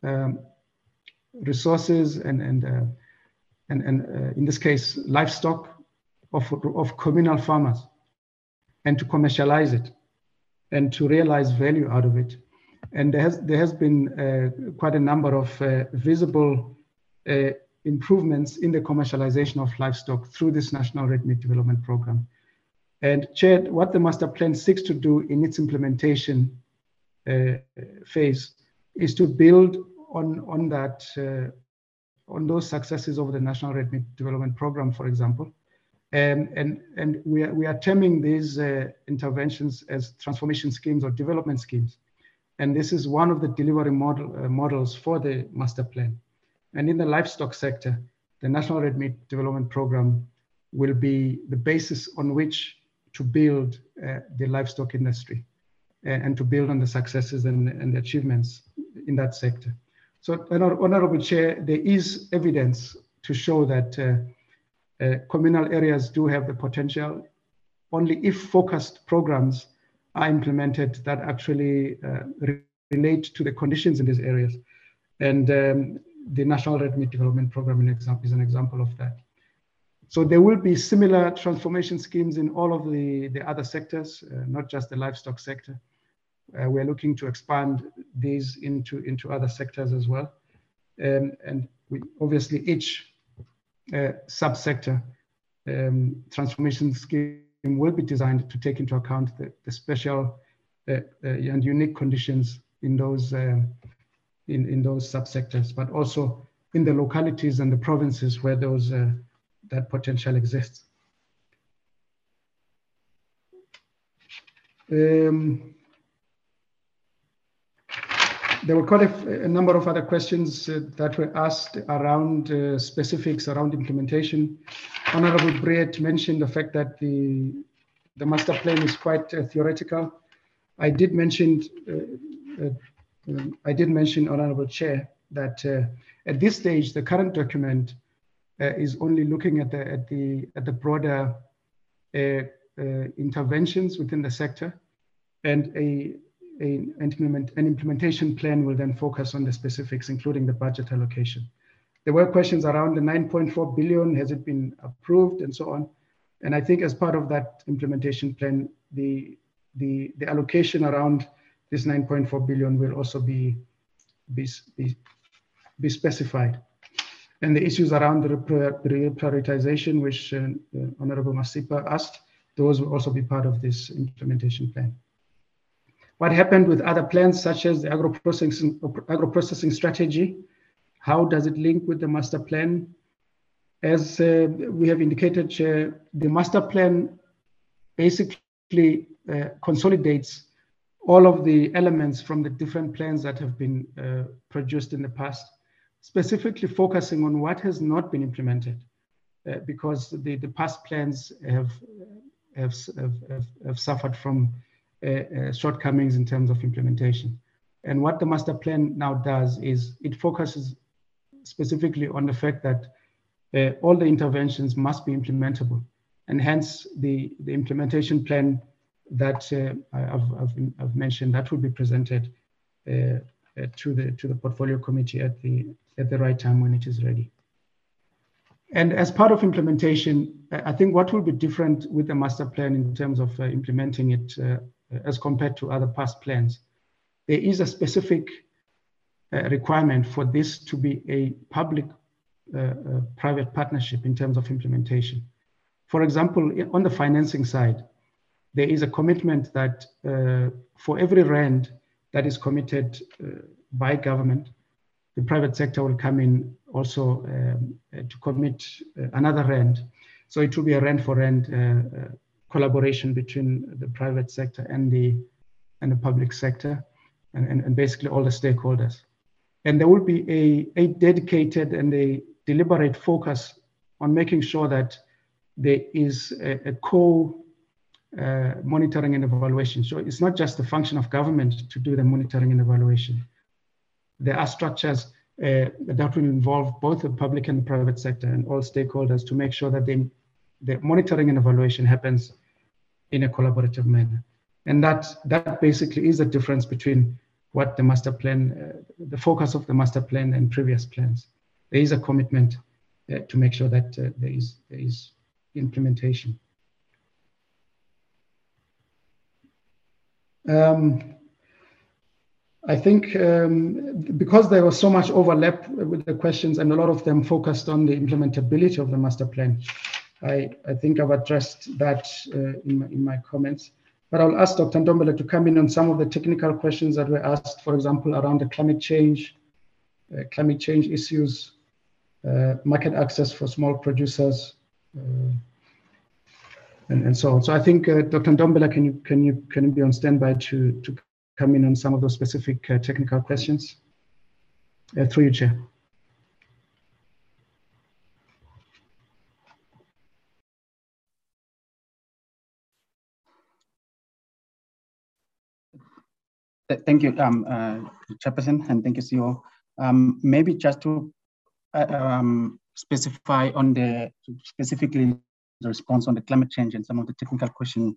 resources and in this case livestock of communal farmers, and to commercialize it and to realize value out of it. And there has been quite a number of visible improvements in the commercialization of livestock through this National Red Meat Development Program. And Chair, what the master plan seeks to do in its implementation phase is to build on those successes of the National Red Meat Development Program, for example. And we are terming these interventions as transformation schemes or development schemes. And this is one of the delivery models for the master plan. And in the livestock sector, the National Red Meat Development Program will be the basis on which to build the livestock industry and to build on the successes and the achievements in that sector. So, Honorable Chair, there is evidence to show that communal areas do have the potential, only if focused programs are implemented that actually relate to the conditions in these areas. And the National Red Meat Development Program is an example of that. So there will be similar transformation schemes in all of the other sectors, not just the livestock sector. We're looking to expand these into other sectors as well. And we obviously each subsector transformation scheme will be designed to take into account the special and unique conditions in those subsectors, but also in the localities and the provinces where those that potential exists. There were quite a number of other questions that were asked around specifics around implementation. Honorable Breed mentioned the fact that the master plan is quite theoretical. I did mention, Honorable Chair, that at this stage, the current document is only looking at the broader interventions within the sector, and an implementation plan will then focus on the specifics, including the budget allocation. There were questions around the 9.4 billion, has it been approved, and so on. And I think as part of that implementation plan, the allocation around this 9.4 billion will also be specified. And the issues around the reprioritization, which Honorable Masipa asked, those will also be part of this implementation plan. What happened with other plans, such as the agro-processing strategy? How does it link with the master plan? As we have indicated, Chair, the master plan basically consolidates all of the elements from the different plans that have been produced in the past, specifically focusing on what has not been implemented, because the past plans have suffered from shortcomings in terms of implementation. And what the master plan now does is it focuses specifically on the fact that all the interventions must be implementable, and hence the implementation plan that I've mentioned, that will be presented to the portfolio committee at the right time when it is ready. And as part of implementation, I think what will be different with the master plan in terms of implementing it as compared to other past plans, there is a specific requirement for this to be a public-private partnership in terms of implementation. For example, on the financing side, there is a commitment that for every rand that is committed by government, the private sector will come in also to commit another rand. So it will be a rand for rand collaboration between the private sector and the public sector, and basically all the stakeholders. And there will be a dedicated and a deliberate focus on making sure that there is a monitoring and evaluation. So it's not just the function of government to do the monitoring and evaluation. There are structures that will involve both the public and the private sector and all stakeholders to make sure that the monitoring and evaluation happens in a collaborative manner. And that basically is the difference between what the master plan, the focus of the master plan and previous plans. There is a commitment to make sure that there is implementation. I think because there was so much overlap with the questions and a lot of them focused on the implementability of the master plan, I think I've addressed that in my comments. But I'll ask Dr. Ntombela to come in on some of the technical questions that were asked, for example, around the climate change issues, market access for small producers, and so on. So I think Dr. Ntombela, can you be on standby to come in on some of those specific technical questions? Through you, Chair. Thank you, Chairperson, and thank you, CEO. Maybe just to specify on specifically the response on the climate change and some of the technical questions.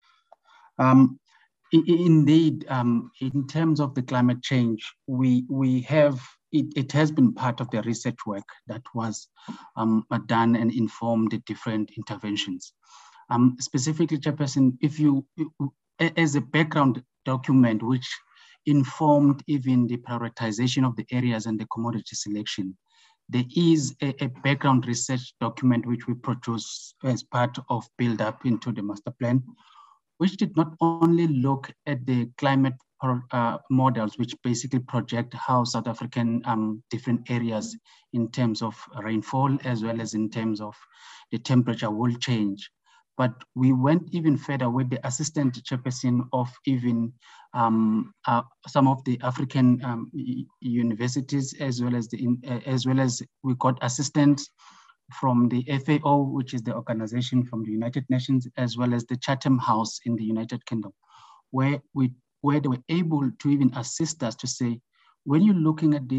Indeed, in terms of the climate change, we have, it has been part of the research work that was done and informed the different interventions. Specifically, Chairperson, if you, as a background document which informed even the prioritization of the areas and the commodity selection, there is a background research document which we produce as part of build up into the master plan, which did not only look at the climate models, which basically project how South African different areas in terms of rainfall, as well as in terms of the temperature will change. But we went even further with the assistant chairperson of even some of the African universities, as well as we got assistance from the FAO, which is the organization from the United Nations, as well as the Chatham House in the United Kingdom, where they were able to even assist us to say, when you're looking at this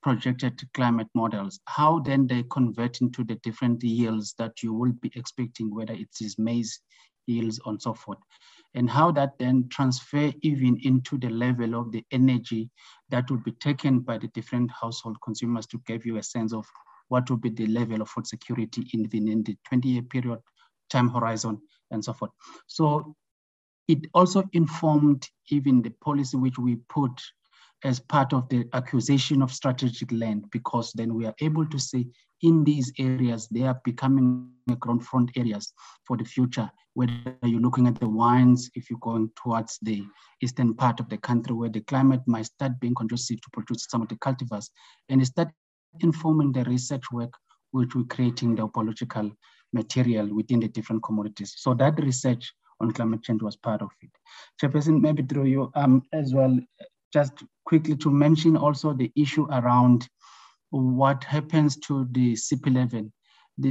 projected climate models, how then they convert into the different yields that you will be expecting, whether it is maize yields and so forth, and how that then transfer even into the level of the energy that will be taken by the different household consumers to give you a sense of what will be the level of food security in the 20-year period, time horizon, and so forth. So it also informed even the policy which we put as part of the acquisition of strategic land, because then we are able to say in these areas, they are becoming ground front areas for the future, whether you're looking at the wines, if you're going towards the eastern part of the country where the climate might start being conducive to produce some of the cultivars, and it start informing the research work which we're creating the biological material within the different commodities. So that research on climate change was part of it. Chairperson, maybe through you as well, just quickly to mention also the issue around what happens to the CP11. The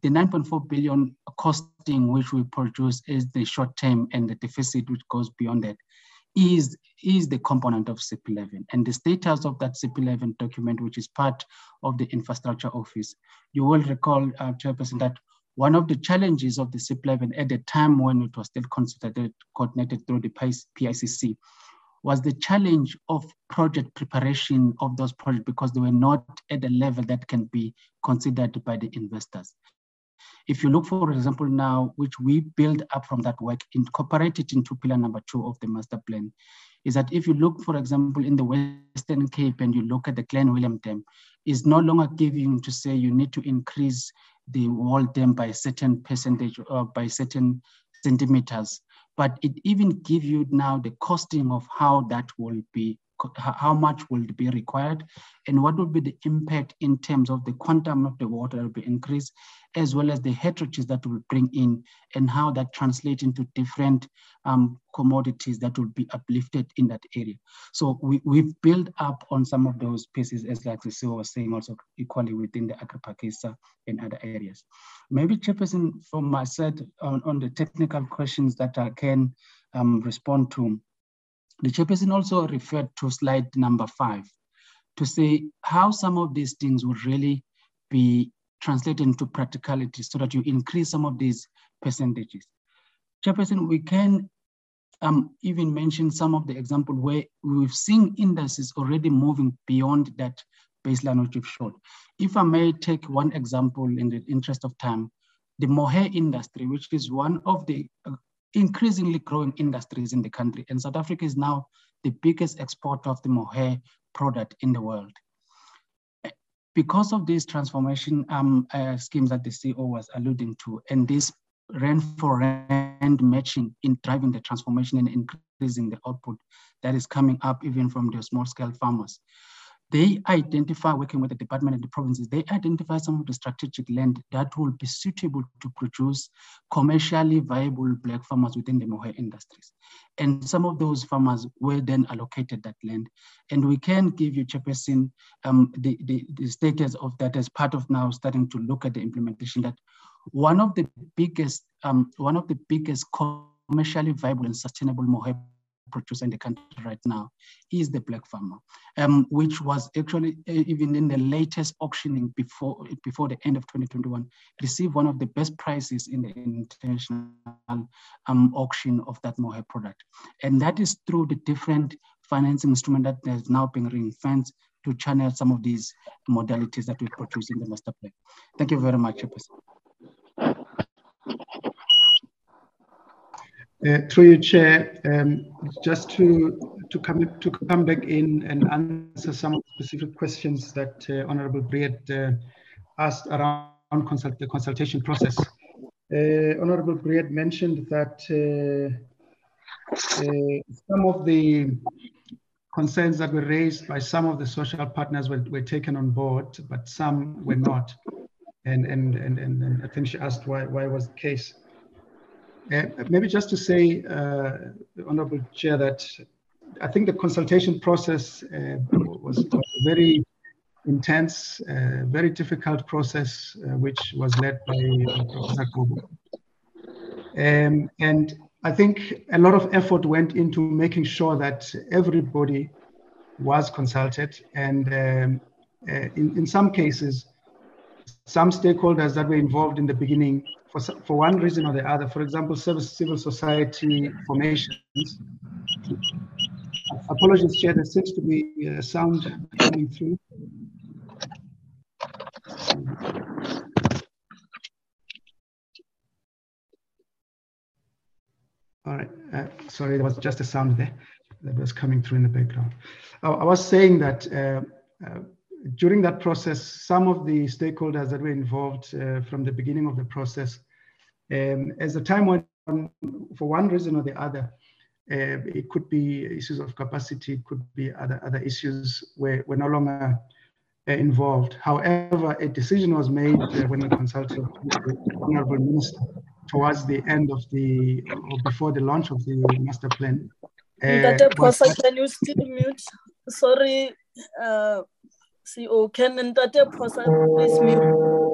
9.4 billion costing which we produce is the short term, and the deficit which goes beyond that is the component of CP11. And the status of that CP11 document, which is part of the infrastructure office, you will recall, Chairperson, that one of the challenges of the CP11 at the time when it was still coordinated through the PICC was the challenge of project preparation of those projects, because they were not at the level that can be considered by the investors. If you look, for example, now, which we build up from that work, incorporated into pillar number 2 of the master plan, is that if you look, for example, in the Western Cape and you look at the Glen William Dam, is no longer giving to say you need to increase the wall dam by a certain percentage or by certain centimeters, but it even gives you now the costing of how that will be, how much will be required, and what will be the impact in terms of the quantum of the water that will be increased, as well as the heterogeneity that will bring in, and how that translates into different commodities that will be uplifted in that area. So we've built up on some of those pieces, as like Cecile was saying, also equally within the Agri-Pakisa and other areas. Maybe, Chairperson, from my side on the technical questions that I can respond to, the Chairperson also referred to slide number 5 to say how some of these things would really be translated into practicality so that you increase some of these percentages. Chairperson, we can even mention some of the examples where we've seen indices already moving beyond that baseline which we've showed. If I may take one example in the interest of time, the mohair industry, which is one of the increasingly growing industries in the country. And South Africa is now the biggest exporter of the mohair product in the world. Because of this transformation schemes that the CEO was alluding to, and this rand for rand matching in driving the transformation and increasing the output that is coming up even from the small scale farmers, they identify, working with the department and the provinces, they identify some of the strategic land that will be suitable to produce commercially viable black farmers within the mohair industries. And some of those farmers were then allocated that land. And we can give you, Chairperson, the status of that as part of now starting to look at the implementation, that one of the biggest commercially viable and sustainable mohair producer in the country right now is the black farmer, which was actually even in the latest auctioning before the end of 2021, received one of the best prices in the international auction of that mohair product. And that is through the different financing instrument that has now been ring-fenced to channel some of these modalities that we produce in the master plan. Thank you very much, Chairperson. Through you, Chair, just to come back in and answer some specific questions that Honourable Breed asked around the consultation process. Honourable Breed mentioned that some of the concerns that were raised by some of the social partners were taken on board, but some were not. And I think she asked why was the case. Maybe just to say, Honourable Chair, that I think the consultation process was a very intense, very difficult process, which was led by Professor Kobo. And I think a lot of effort went into making sure that everybody was consulted, and in some cases, some stakeholders that were involved in the beginning, for one reason or the other, for example, civil society formations. Apologies, Chair, there seems to be sound coming through. All right, sorry, there was just a sound there that was coming through in the background. I was saying that during that process, some of the stakeholders that were involved from the beginning of the process, as the time went on, for one reason or the other, it could be issues of capacity, it could be other issues were no longer involved. However, a decision was made when we consulted with the Honorable Minister towards the end of or before the launch of the master plan. Ntate Phosa, can you still mute? Sorry, CEO, can Ntate Phosa please mute?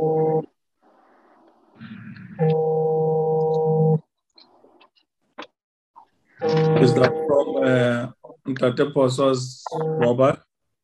Is that from Ntate Phosa's Robert?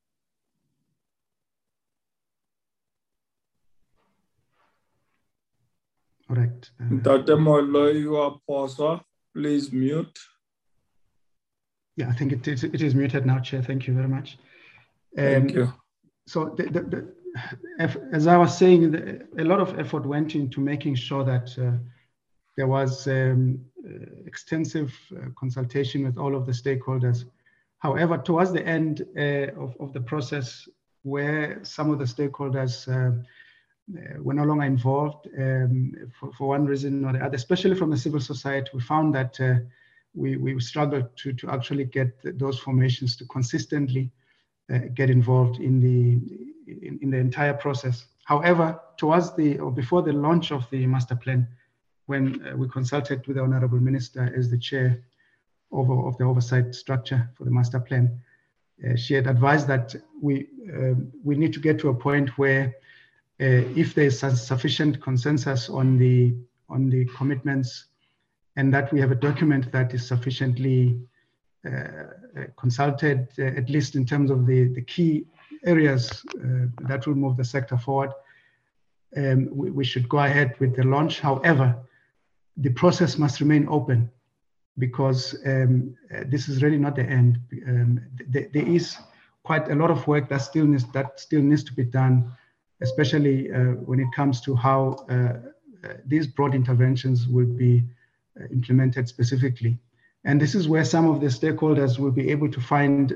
Correct. Ntate Moloi Phosa, please mute. Yeah, I think it is muted now, Chair. Thank you very much. Thank you. So as I was saying, a lot of effort went into making sure that there was extensive consultation with all of the stakeholders. However, towards the end of the process, where some of the stakeholders were no longer involved for one reason or the other, especially from the civil society, we found that we struggled to actually get those formations to consistently get involved in the entire process. However, before the launch of the master plan, when we consulted with the Honorable Minister as the chair of the oversight structure for the master plan, she had advised that we need to get to a point where if there is sufficient consensus on the commitments, and that we have a document that is sufficiently consulted, at least in terms of the key areas that will move the sector forward, we should go ahead with the launch. However, the process must remain open, because this is really not the end. There is quite a lot of work that still needs to be done, especially when it comes to how these broad interventions will be implemented specifically. And this is where some of the stakeholders will be able to find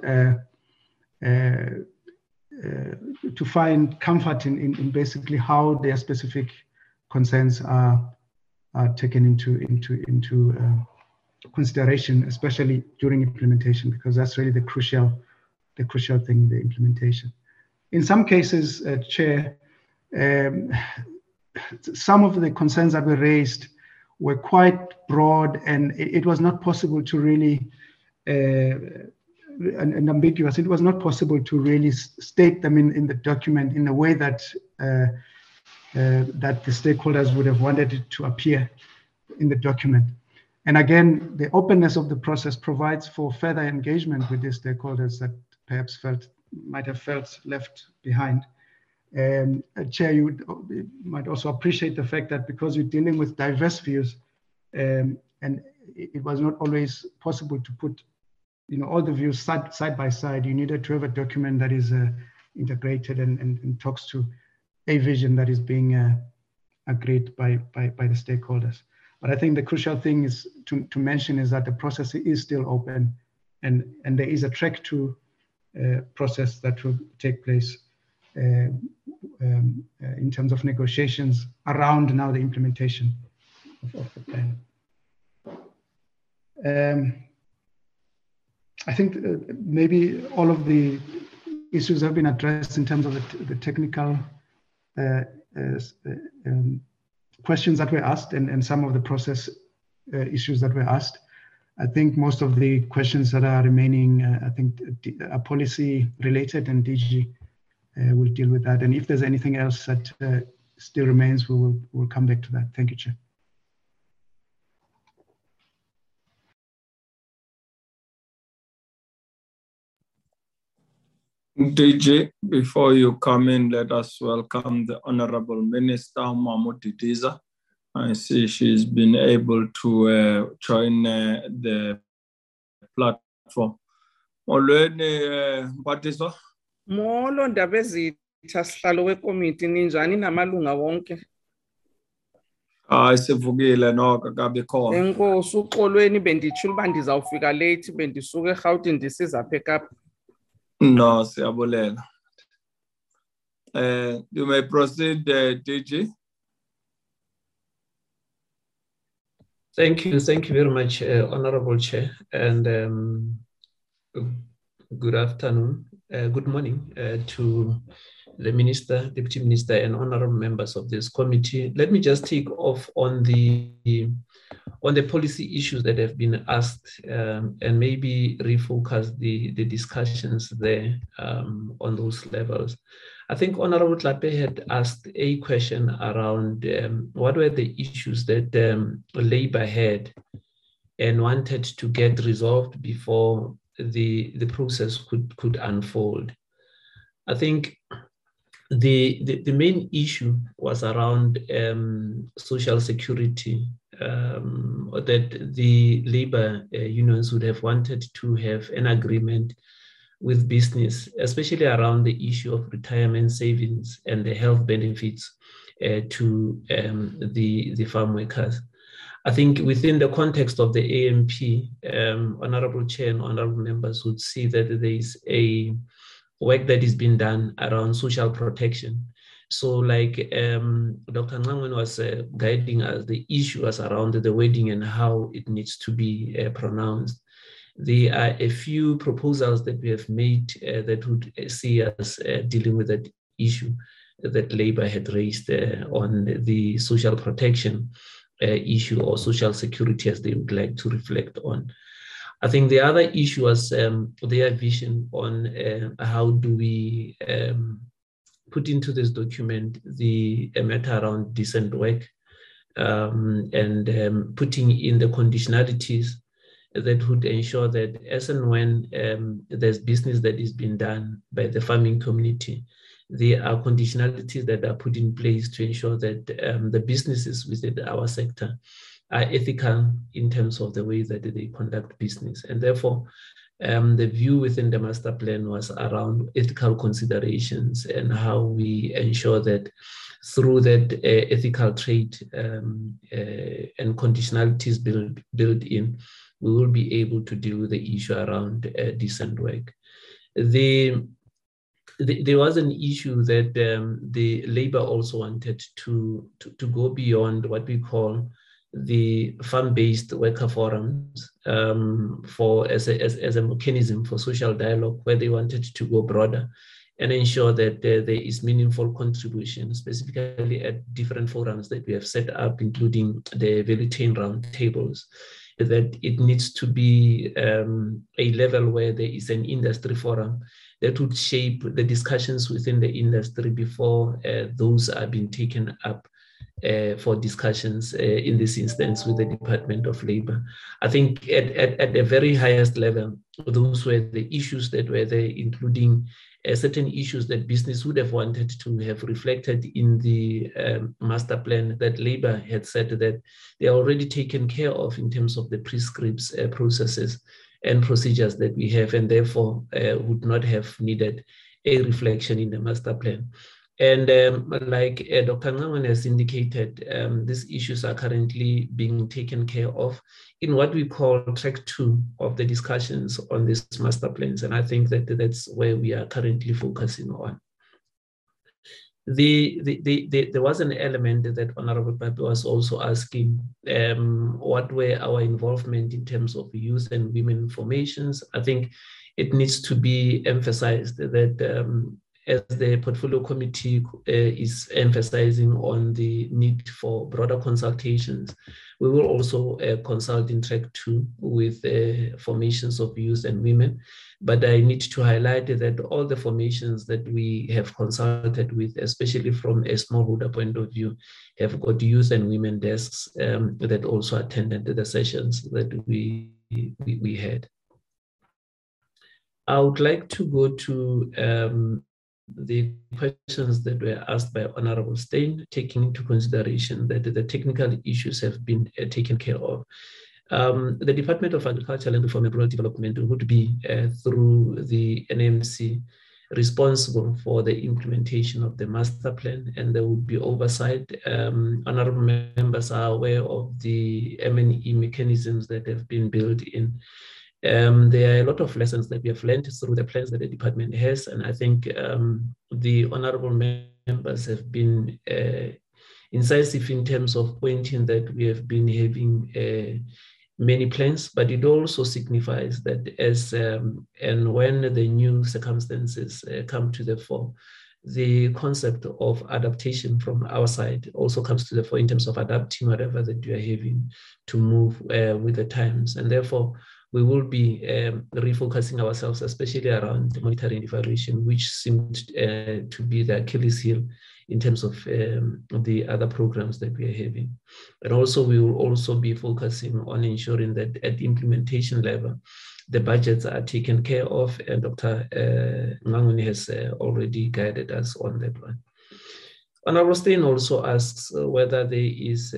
comfort in basically how their specific concerns are taken into consideration, especially during implementation, because that's really the crucial thing, the implementation. In some cases, Chair, some of the concerns that were raised were quite broad, and it was not possible to really, and ambiguous, it was not possible to really state them in the document in a way that that the stakeholders would have wanted it to appear in the document. And again, the openness of the process provides for further engagement with these stakeholders that perhaps might have felt left behind. Chair, you might also appreciate the fact that because you're dealing with diverse views, and it was not always possible to put all the views side by side, you needed to have a document that is integrated and talks to a vision that is being agreed by the stakeholders. But I think the crucial thing is to mention is that the process is still open, and there is a track to process that will take place in terms of negotiations around now the implementation of the plan. I think maybe all of the issues have been addressed in terms of the technical questions that were asked and some of the process issues that were asked. I think most of the questions that are remaining, I think are policy related, and DG will deal with that. And if there's anything else that still remains, we'll come back to that. Thank you, Chair. DG, before you come in, let us welcome the Honorable Minister, Mahmoud Didiza. I see she's been able to join the platform. Molweni, Mphathiswa. Molo ndaba ezitha sihlalo wekomiti ninjani namalunga wonke? Hayi sivukile noko kabe khona. Enkosi uxolweni benditshilo uba ndizawufika late bendisuka eRhawutini ndisiza apha eKapa. No, siyabulela. You may proceed, DG. Thank you very much, Honorable Chair, and good afternoon, good morning to the Minister, Deputy Minister, and honorable members of this committee. Let me just take off on the policy issues that have been asked and maybe refocus the discussions there on those levels. I think Honorable Tlhape had asked a question around what were the issues that Labour had and wanted to get resolved before the process could unfold. I think the main issue was around social security, that the labor unions would have wanted to have an agreement with business, especially around the issue of retirement savings and the health benefits to the farm workers. I think within the context of the AMP, Honorable Chair and honorable members would see that there is a work that is being done around social protection. So like Dr. Ngangwen was guiding us, the issue was around the wording and how it needs to be pronounced. There are a few proposals that we have made that would see us dealing with that issue that Labour had raised on the social protection issue or social security as they would like to reflect on. I think the other issue was their vision on how do we put into this document the matter around decent work and putting in the conditionalities that would ensure that as and when there's business that is being done by the farming community, there are conditionalities that are put in place to ensure that the businesses within our sector are ethical in terms of the way that they conduct business. And therefore, the view within the master plan was around ethical considerations and how we ensure that through that ethical trade and conditionalities built in, we will be able to deal with the issue around decent work. There was an issue that the Labour also wanted to go beyond what we call the farm-based worker forums as a mechanism for social dialogue, where they wanted to go broader and ensure that there is meaningful contribution, specifically at different forums that we have set up, including the value chain roundtables, that it needs to be a level where there is an industry forum that would shape the discussions within the industry before those are being taken up for discussions in this instance with the Department of Labor. I think at the very highest level, those were the issues that were there, including certain issues that business would have wanted to have reflected in the master plan that Labor had said that they are already taken care of in terms of the prescripts, processes and procedures that we have, and therefore would not have needed a reflection in the master plan. And like Dr. Ngangwen has indicated, these issues are currently being taken care of in what we call track 2 of the discussions on these master plans. And I think that that's where we are currently focusing on. There was an element that Honorable Pape was also asking, what were our involvement in terms of youth and women formations? I think it needs to be emphasized that as the portfolio committee is emphasizing on the need for broader consultations, we will also consult in track 2 with formations of youth and women. But I need to highlight that all the formations that we have consulted with, especially from a smallholder point of view, have got youth and women desks that also attended the sessions that we had. I would like to go to the questions that were asked by Honorable Steyn, taking into consideration that the technical issues have been taken care of. The Department of Agriculture, Land Reform and Rural Development would be, through the NMC, responsible for the implementation of the master plan, and there would be oversight. Honorable members are aware of the M&E mechanisms that have been built in. There are a lot of lessons that we have learned through the plans that the department has, and I think the honorable members have been incisive in terms of pointing that we have been having many plans, but it also signifies that as and when the new circumstances come to the fore, the concept of adaptation from our side also comes to the fore in terms of adapting whatever that you are having to move with the times. And therefore, we will be refocusing ourselves, especially around monitoring and evaluation, which seemed to be the Achilles heel in terms of the other programs that we are having. And also, we will also be focusing on ensuring that at the implementation level, the budgets are taken care of, and Dr. Ngangweni has already guided us on that one. Honorable Steyn also asks whether there is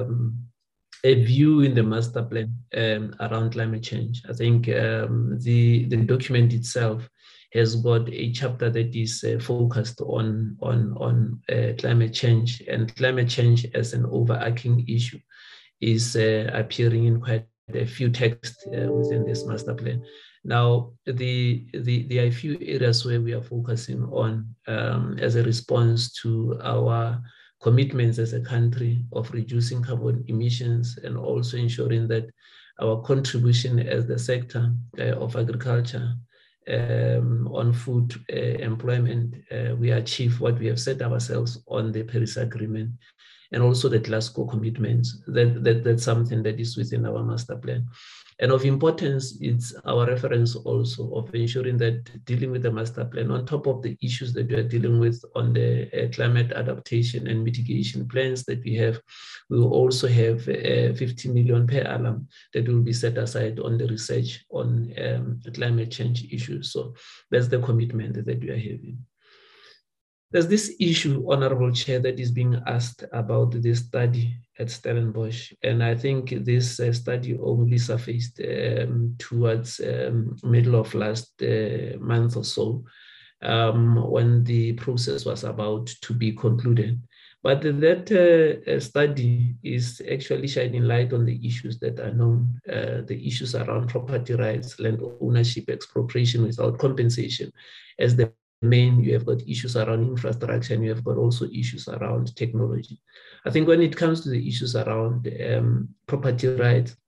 a view in the master plan around climate change. I think the document itself has got a chapter that is focused on climate change, and climate change as an overarching issue is appearing in quite a few texts within this master plan. Now, there are a few areas where we are focusing on as a response to our commitments as a country of reducing carbon emissions, and also ensuring that our contribution as the sector of agriculture on food employment, we achieve what we have set ourselves on the Paris Agreement, and also the Glasgow commitments. That's something that is within our master plan. And of importance, it's our reference also of ensuring that dealing with the master plan, on top of the issues that we are dealing with on the climate adaptation and mitigation plans that we have, we will also have 50 million per annum that will be set aside on the research on climate change issues. So that's the commitment that we are having. There's this issue, Honorable Chair, that is being asked about this study at Stellenbosch. And I think this study only surfaced towards middle of last month or so, when the process was about to be concluded. But that study is actually shining light on the issues that are known, the issues around property rights, land ownership, expropriation without compensation. As the main, you have got issues around infrastructure, and you have got also issues around technology. I think when it comes to the issues around property rights,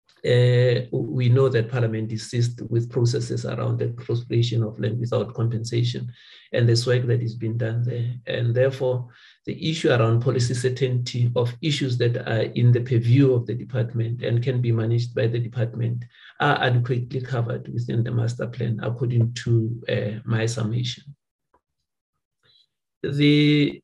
we know that Parliament is seized with processes around the expropriation of land without compensation, and there's work that is being done there. And therefore, the issue around policy certainty of issues that are in the purview of the department and can be managed by the department are adequately covered within the master plan, according to my summation. There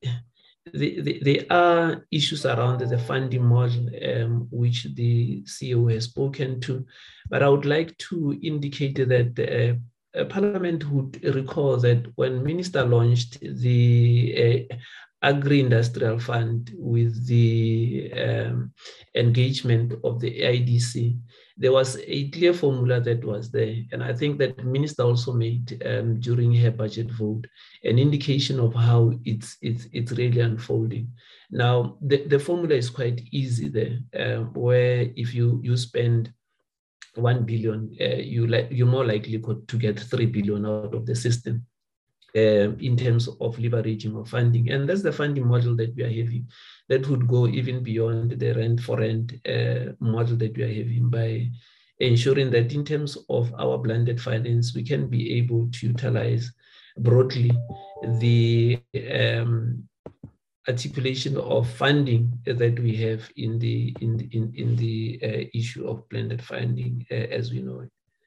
are issues around the funding model, which the CEO has spoken to, but I would like to indicate that Parliament would recall that when Minister launched the Agri-Industrial Fund with the engagement of the AIDC, there was a clear formula that was there. And I think that the Minister also made during her budget vote an indication of how it's really unfolding. Now, the formula is quite easy there, where if you spend 1 billion, you're more likely to get 3 billion out of the system. In terms of leveraging of funding. And that's the funding model that we are having that would go even beyond the rent for rent model that we are having, by ensuring that in terms of our blended finance, we can be able to utilize broadly the articulation of funding that we have in the issue of blended funding as we know it.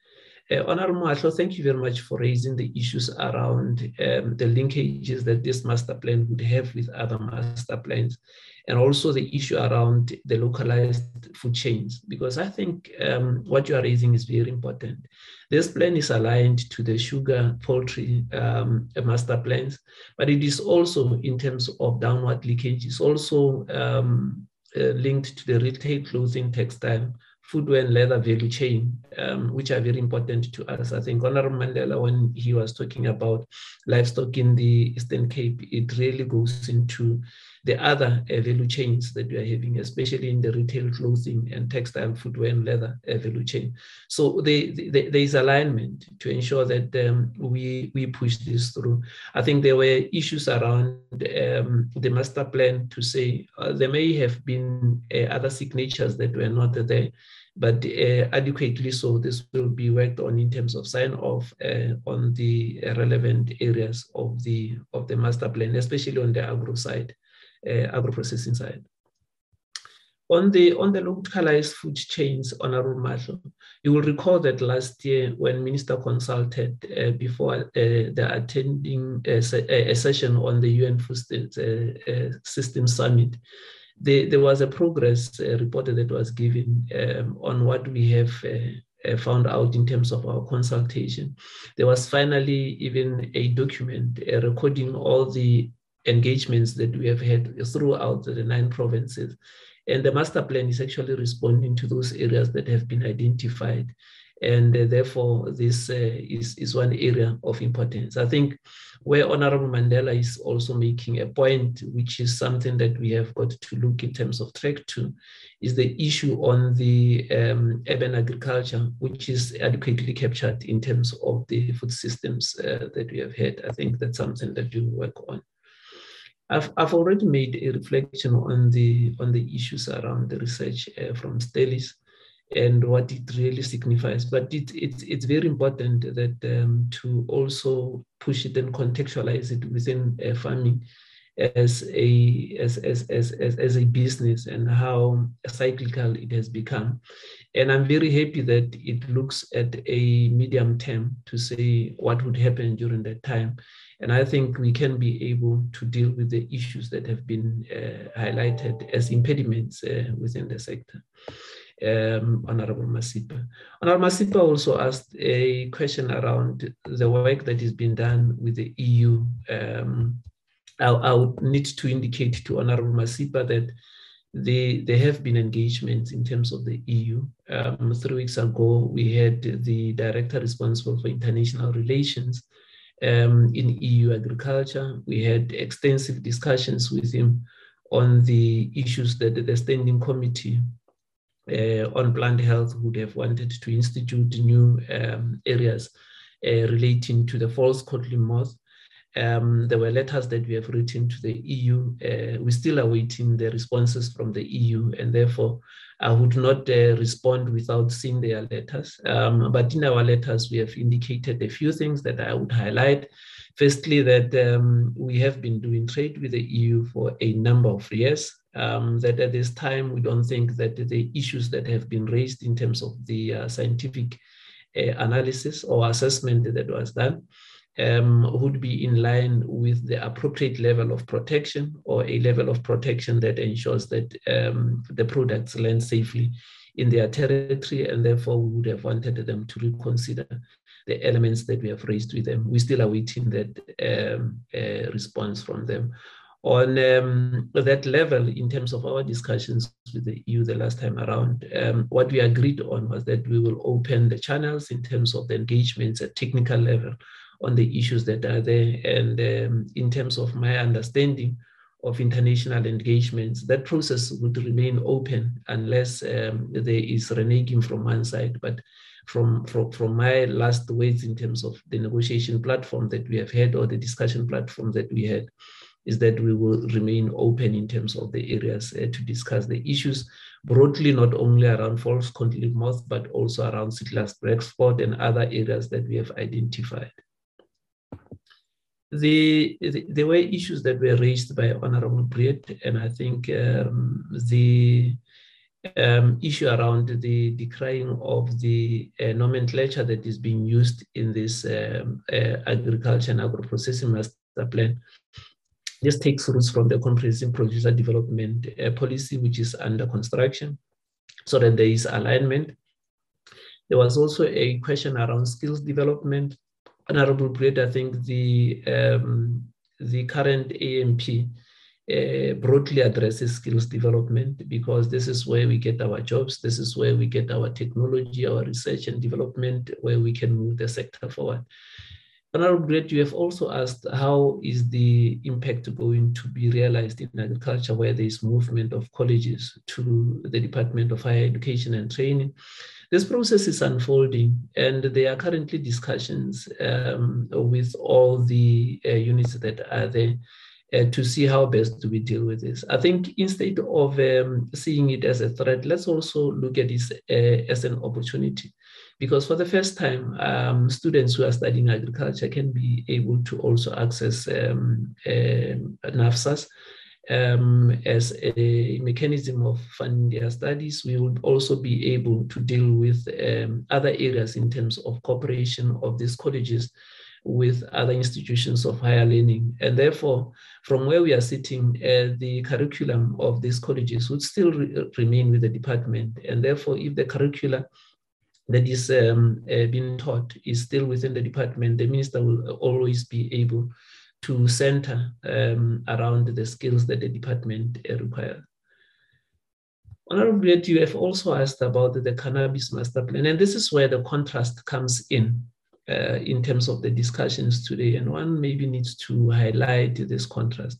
Honorable Mahlo, thank you very much for raising the issues around the linkages that this master plan would have with other master plans, and also the issue around the localized food chains, because I think what you are raising is very important. This plan is aligned to the sugar, poultry master plans, but it is also, in terms of downward leakage, is also linked to the retail, clothing, textile, footwear and leather value chain, which are very important to us. I think Honorable Mandela, when he was talking about livestock in the Eastern Cape, it really goes into the other value chains that we are having, especially in the retail, clothing and textile, footwear and leather value chain. So there is alignment to ensure that we push this through. I think there were issues around the master plan to say there may have been other signatures that were not there, but adequately so. This will be worked on in terms of sign off on the relevant areas of the master plan, especially on the agro side, agro-processing side. On the localized food chains, Honorable Mahlo, you will recall that last year when Minister consulted before the attending a session on the UN Food System Summit, there was a progress report that was given on what we have found out in terms of our consultation. There was finally even a document recording all the engagements that we have had throughout the 9 provinces. And the master plan is actually responding to those areas that have been identified. And therefore, this is one area of importance. I think where Honorable Mandela is also making a point, which is something that we have got to look in terms of track to, is the issue on the urban agriculture, which is adequately captured in terms of the food systems that we have had. I think that's something that we work on. I've already made a reflection on the issues around the research from Stelis and what it really signifies. But it's very important that to also push it and contextualize it within farming as a business and how cyclical it has become. And I'm very happy that it looks at a medium term to say what would happen during that time. And I think we can be able to deal with the issues that have been highlighted as impediments within the sector. Honorable Masipa. Honorable Masipa also asked a question around the work that is being done with the EU. I would need to indicate to Honorable Masipa that there have been engagements in terms of the EU. 3 weeks ago, we had the director responsible for international relations in EU agriculture. We had extensive discussions with him on the issues that the standing committee on plant health would have wanted to institute new areas relating to the false codling moth. There were letters that we have written to the EU. We're still awaiting the responses from the EU, and therefore I would not respond without seeing their letters. But in our letters, we have indicated a few things that I would highlight. Firstly, that we have been doing trade with the EU for a number of years, that at this time, we don't think that the issues that have been raised in terms of the scientific analysis or assessment that was done would be in line with the appropriate level of protection, or a level of protection that ensures that the products land safely in their territory, and therefore we would have wanted them to reconsider the elements that we have raised with them. We're still awaiting that response from them. On that level, in terms of our discussions with the EU the last time around, what we agreed on was that we will open the channels in terms of the engagements at technical level on the issues that are there. And in terms of my understanding of international engagements, that process would remain open unless there is reneging from one side. But from my last words in terms of the negotiation platform that we have had, or the discussion platform that we had, is that we will remain open in terms of the areas to discuss the issues broadly, not only around false codling moth, but also around Citrus black spot and other areas that we have identified. There were issues that were raised by Honorable Briet, and I think the issue around the decrying of the nomenclature that is being used in this agriculture and agro-processing master plan. This takes roots from the comprehensive producer development policy, which is under construction, so that there is alignment. There was also a question around skills development. Honorable Brett, I think the current AMP broadly addresses skills development, because this is where we get our jobs, this is where we get our technology, our research and development, where we can move the sector forward. Honorable Brett, you have also asked how is the impact going to be realized in agriculture, where there is movement of colleges to the Department of Higher Education and Training. This process is unfolding, and there are currently discussions with all the units that are there to see how best do we deal with this. I think instead of seeing it as a threat, let's also look at this as an opportunity, because for the first time, students who are studying agriculture can be able to also access NAFSAS as a mechanism of funding their studies. We would also be able to deal with other areas in terms of cooperation of these colleges with other institutions of higher learning. And therefore, from where we are sitting, the curriculum of these colleges would still remain with the department. And therefore, if the curricula that is being taught is still within the department, the minister will always be able to center around the skills that the department requires. Honorable Brett, you have also asked about the cannabis master plan, and this is where the contrast comes in terms of the discussions today, and one maybe needs to highlight this contrast,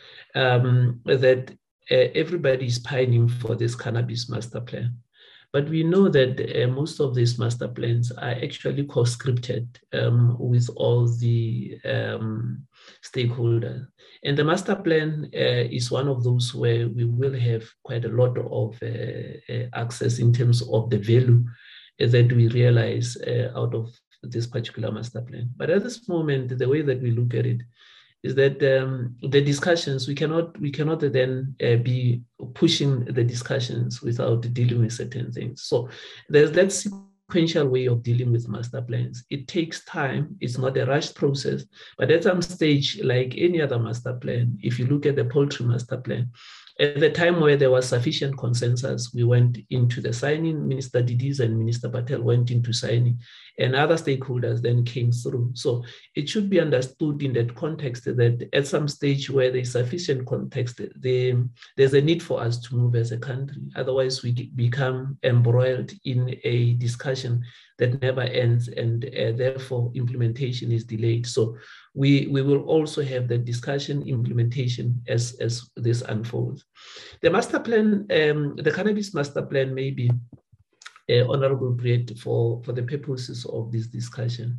that everybody is pining for this cannabis master plan. But we know that most of these master plans are actually co-scripted with all the stakeholders. And the master plan is one of those where we will have quite a lot of access in terms of the value that we realize out of this particular master plan. But at this moment, the way that we look at it is that the discussions, we cannot then be pushing the discussions without dealing with certain things. So there's that sequential way of dealing with master plans. It takes time, it's not a rushed process, but at some stage, like any other master plan, if you look at the poultry master plan, at the time where there was sufficient consensus, we went into the signing. Minister Didiza and Minister Patel went into signing, and other stakeholders then came through. So it should be understood in that context that at some stage where there's sufficient context, there's a need for us to move as a country. Otherwise, we become embroiled in a discussion that never ends, and therefore implementation is delayed. So we will also have the discussion implementation as this unfolds. The master plan, the cannabis master plan, may be Honorable Brett, for the purposes of this discussion.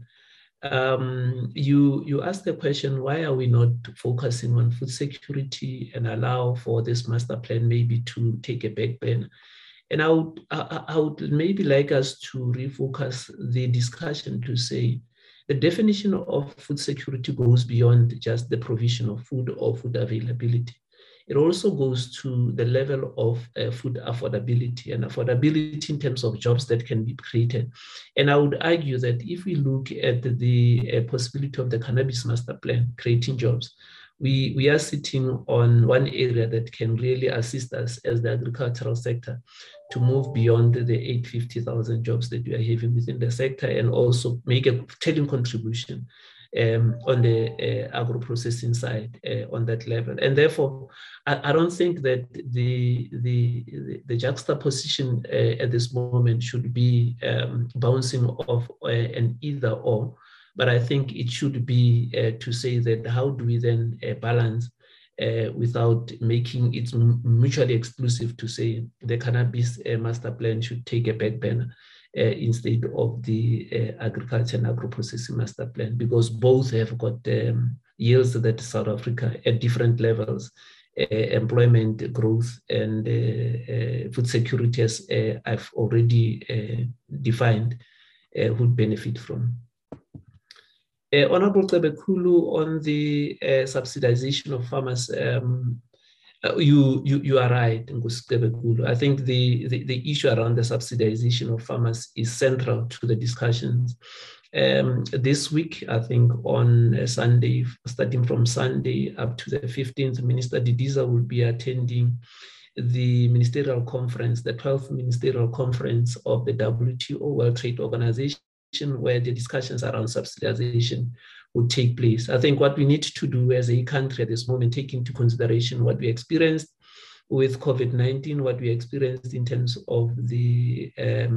You asked the question, why are we not focusing on food security and allow for this master plan maybe to take a back burner? And I would maybe like us to refocus the discussion to say the definition of food security goes beyond just the provision of food or food availability. It also goes to the level of food affordability and affordability in terms of jobs that can be created. And I would argue that if we look at the possibility of the cannabis master plan creating jobs, we are sitting on one area that can really assist us as the agricultural sector to move beyond the 850,000 jobs that we are having within the sector, and also make a telling contribution on the agro-processing side on that level. And therefore, I don't think that the juxtaposition at this moment should be bouncing off an either or, but I think it should be to say that how do we then balance without making it mutually exclusive, to say the cannabis master plan should take a back burner instead of the agriculture and agro-processing master plan, because both have got yields that South Africa at different levels, employment growth and food security, as I've already defined, would benefit from. Honorable Cebekulu, on the subsidization of farmers, You are right, Ngusicebekulu. I think the issue around the subsidization of farmers is central to the discussions. This week, I think on Sunday, starting from Sunday up to the 15th, Minister Didiza will be attending the ministerial conference, the 12th ministerial conference of the WTO, World Trade Organization, where the discussions around subsidization would take place. I think what we need to do as a country at this moment, take into consideration what we experienced with COVID-19, what we experienced in terms of the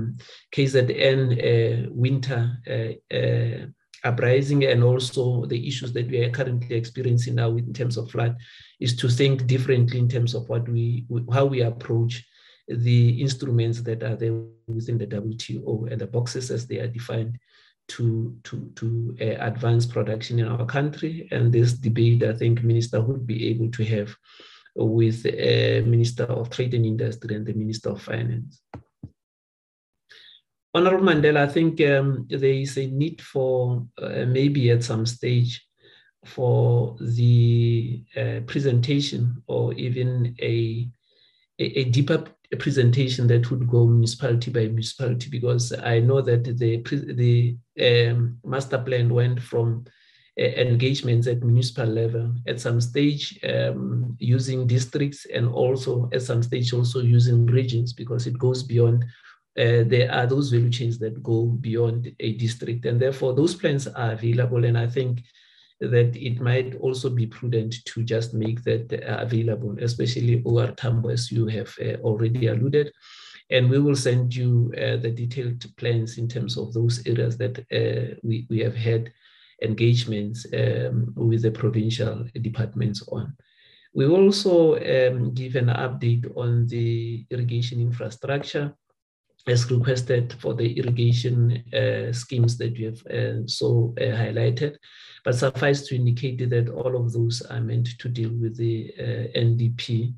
KZN winter uprising, and also the issues that we are currently experiencing now in terms of flood, is to think differently in terms of how we approach the instruments that are there within the WTO and the boxes as they are defined to advance production in our country. And this debate, I think, Minister would be able to have with Minister of Trade and Industry and the Minister of Finance. Honorable Mandela, I think there is a need for maybe at some stage for the presentation, or even a deeper presentation that would go municipality by municipality, because I know that the master plan went from engagements at municipal level, at some stage using districts, and also at some stage also using regions, because it goes beyond. There are those value chains that go beyond a district, and therefore those plans are available. And I think that it might also be prudent to just make that available, especially OR Tambo, as you have already alluded. And we will send you the detailed plans in terms of those areas that we have had engagements with the provincial departments on. We will also give an update on the irrigation infrastructure, as requested for the irrigation schemes that we have highlighted. But suffice to indicate that all of those are meant to deal with the NDP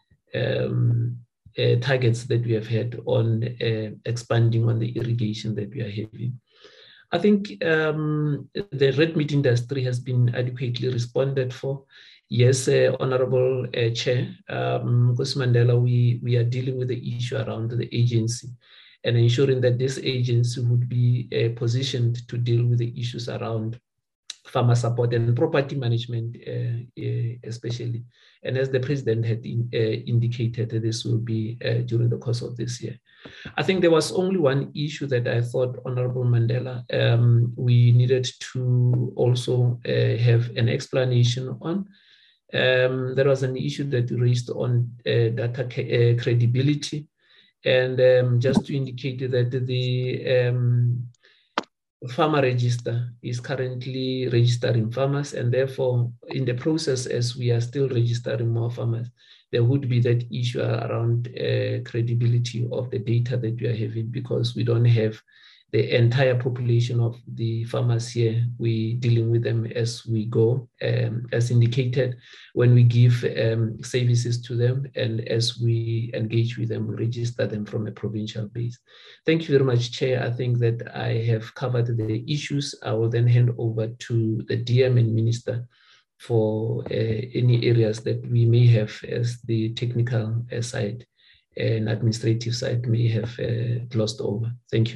targets that we have had on expanding on the irrigation that we are having. I think the red meat industry has been adequately responded for. Yes, Honorable Chair, Nkosi Mandela, we are dealing with the issue around the agency and ensuring that this agency would be positioned to deal with the issues around farmer support and property management, especially. And as the President had indicated, this will be during the course of this year. I think there was only one issue that I thought, Honorable Mandela, we needed to also have an explanation on. There was an issue that you raised on data credibility, and just to indicate that the farmer register is currently registering farmers, and therefore in the process, as we are still registering more farmers, there would be that issue around credibility of the data that we are having, because we don't have the entire population of the farmers here. We're dealing with them as we go, as indicated, when we give services to them, and as we engage with them, we register them from a provincial base. Thank you very much, Chair. I think that I have covered the issues. I will then hand over to the DM and Minister for any areas that we may have as the technical side and administrative side may have glossed over. Thank you.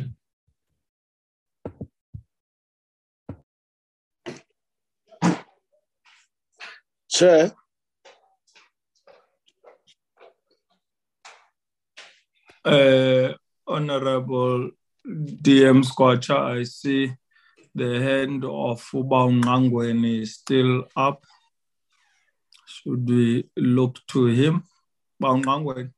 Chair. Honorable DM Skwatsha, I see the hand of Ubao Ngangweni is still up. Should we look to him? Ubao Ngangweni.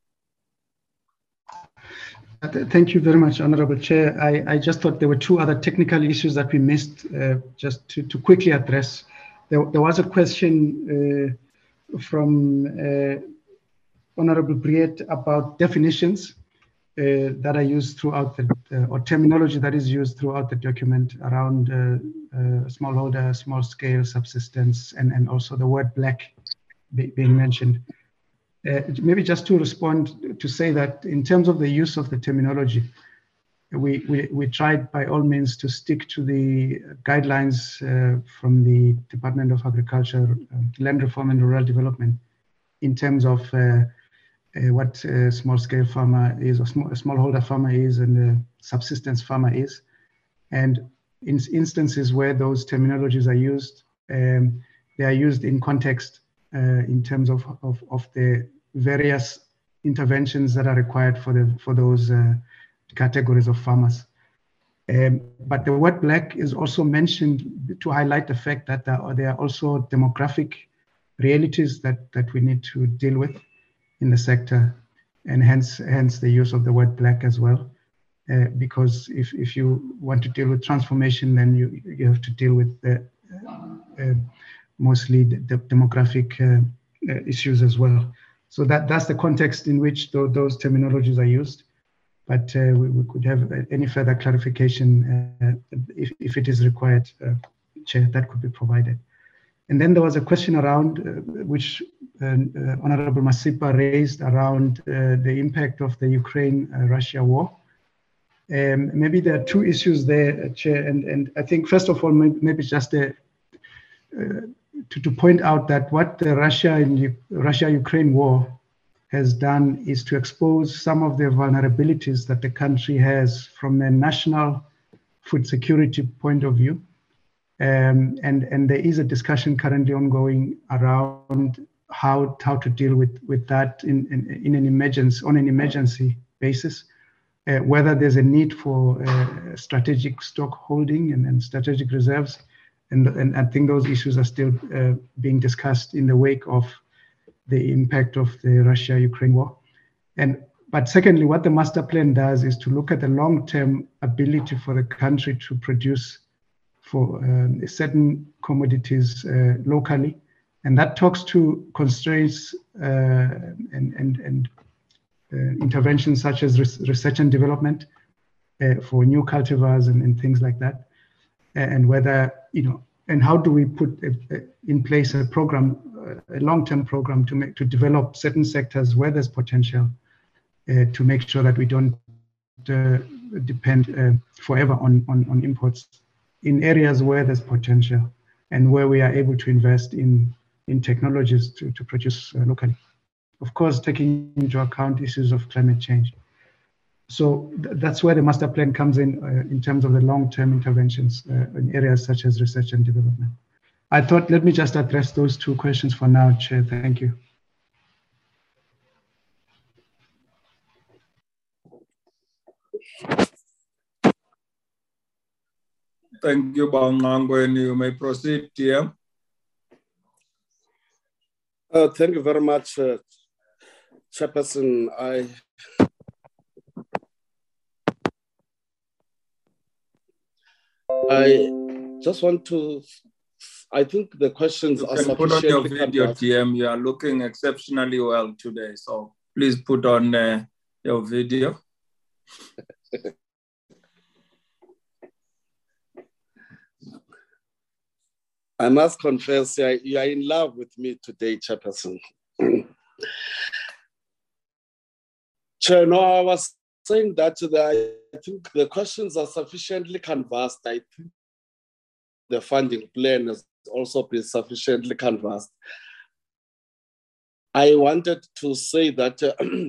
Thank you very much, Honorable Chair. I just thought there were two other technical issues that we missed, just to quickly address. There was a question from Honorable Briet about definitions that are used throughout or terminology that is used throughout the document around smallholder, small scale, subsistence, and also the word black being mentioned. Maybe just to respond, to say that in terms of the use of the terminology, we tried by all means to stick to the guidelines from the Department of Agriculture, Land Reform and Rural Development, in terms of what a small-scale farmer is, or smallholder farmer is, and a subsistence farmer is. And in instances where those terminologies are used, they are used in context in terms of the various interventions that are required for those categories of farmers. But the word black is also mentioned to highlight the fact that there are also demographic realities that we need to deal with in the sector, and hence the use of the word black as well. Because if you want to deal with transformation, then you have to deal with the mostly the demographic issues as well. So that's the context in which those terminologies are used. But we could have any further clarification if it is required, Chair, that could be provided. And then there was a question around which Honorable Masipa raised around the impact of the Ukraine-Russia war. Maybe there are two issues there, Chair, and I think first of all, maybe just to point out that what the Russia-Ukraine war has done is to expose some of the vulnerabilities that the country has from a national food security point of view. And there is a discussion currently ongoing around how to deal with that on an emergency basis, whether there's a need for strategic stock holding and strategic reserves. And I think those issues are still being discussed in the wake of the impact of the Russia-Ukraine war. But secondly, what the master plan does is to look at the long-term ability for the country to produce for certain commodities locally. And that talks to constraints and interventions such as research and development for new cultivars and things like that. And whether, and how do we put in place a program, a long-term program to develop certain sectors where there's potential to make sure that we don't depend forever on imports in areas where there's potential and where we are able to invest in technologies to produce locally. Of course, taking into account issues of climate change. So that's where the master plan comes in terms of the long-term interventions in areas such as research and development. I thought, let me just address those two questions for now, Chair. Thank you. Thank you, Bangangweni. You may proceed, TM. Thank you very much, Chairperson. I just want to, I think the questions are sufficiently put on your video, TM. You are looking exceptionally well today, so please put on your video. I must confess, you are in love with me today, Chairperson. Chair, no, I was saying that I think the questions are sufficiently canvassed. I think the funding plan has also been sufficiently canvassed. I wanted to say that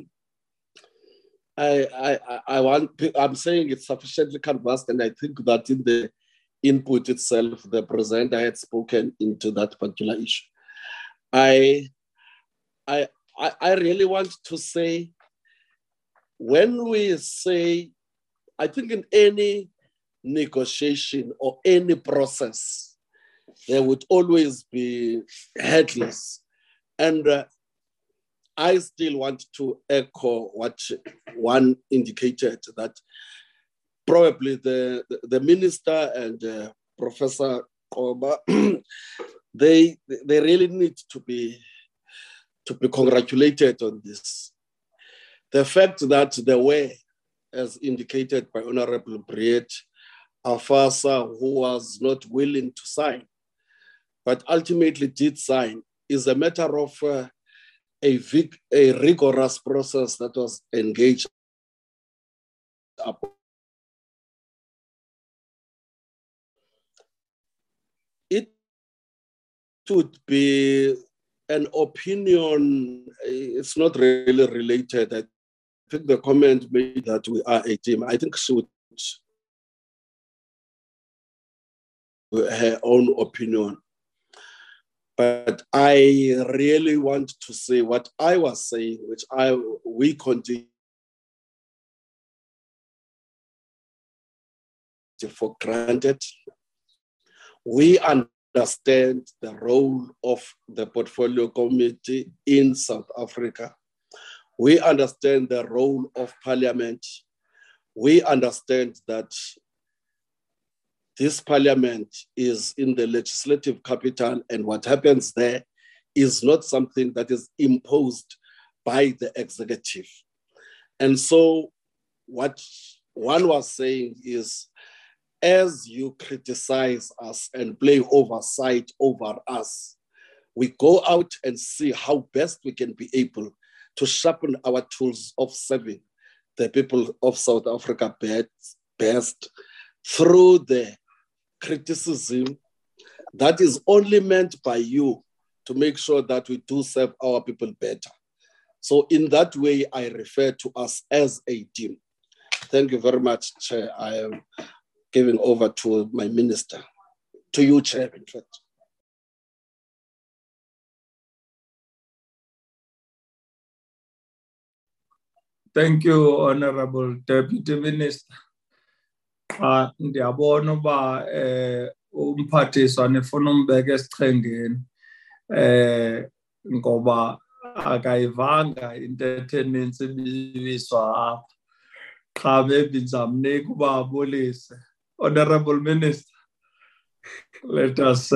I'm saying it's sufficiently canvassed, and I think that in the input itself, the presenter had spoken into that particular issue. I really want to say, when we say, I think in any negotiation or any process, there would always be hurdles. And I still want to echo what one indicated, that probably the minister and Professor Koba, they really need to be congratulated on this. The fact that there were, as indicated by Honorable Briet, Afasa, who was not willing to sign, but ultimately did sign, is a matter of a rigorous process that was engaged upon. It would be an opinion, it's not really related. I think the comment made that we are a team, I think she would her own opinion. But I really want to say what I was saying, which we continue for granted. We understand the role of the Portfolio Committee in South Africa. We understand the role of Parliament. We understand that this Parliament is in the legislative capital, and what happens there is not something that is imposed by the executive. And so what one was saying is, as you criticize us and play oversight over us, we go out and see how best we can be able to sharpen our tools of serving the people of South Africa best through the criticism that is only meant by you to make sure that we do serve our people better. So in that way, I refer to us as a team. Thank you very much, Chair. I am giving over to my minister, to you, Chair, in fact. Thank you, Honorable Deputy Minister. Ndiyabona uba umphathiswa nifuna umbeka esichengeni ngoba akayivanga intetho enintsi ibizwa apha. Qha maybe ndizamnika uba abulise. Honorable Minister, let us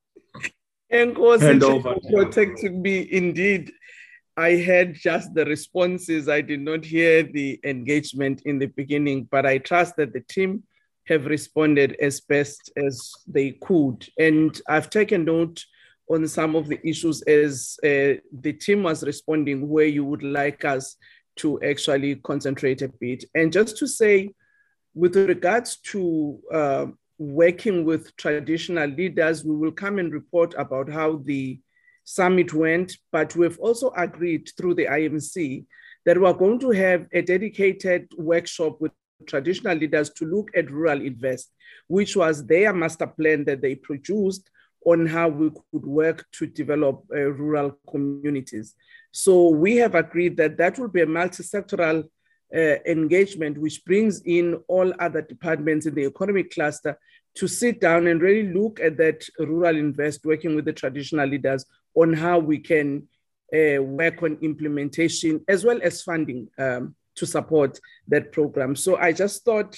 hand over. Protecting me, indeed. I heard just the responses. I did not hear the engagement in the beginning, but I trust that the team have responded as best as they could. And I've taken note on some of the issues as the team was responding where you would like us to actually concentrate a bit. And just to say, with regards to working with traditional leaders, we will come and report about how the summit went, but we've also agreed through the IMC that we're going to have a dedicated workshop with traditional leaders to look at Rural Invest, which was their master plan that they produced on how we could work to develop rural communities. So we have agreed that that will be a multi-sectoral engagement, which brings in all other departments in the economic cluster to sit down and really look at that Rural Invest, working with the traditional leaders on how we can work on implementation as well as funding to support that program. So I just thought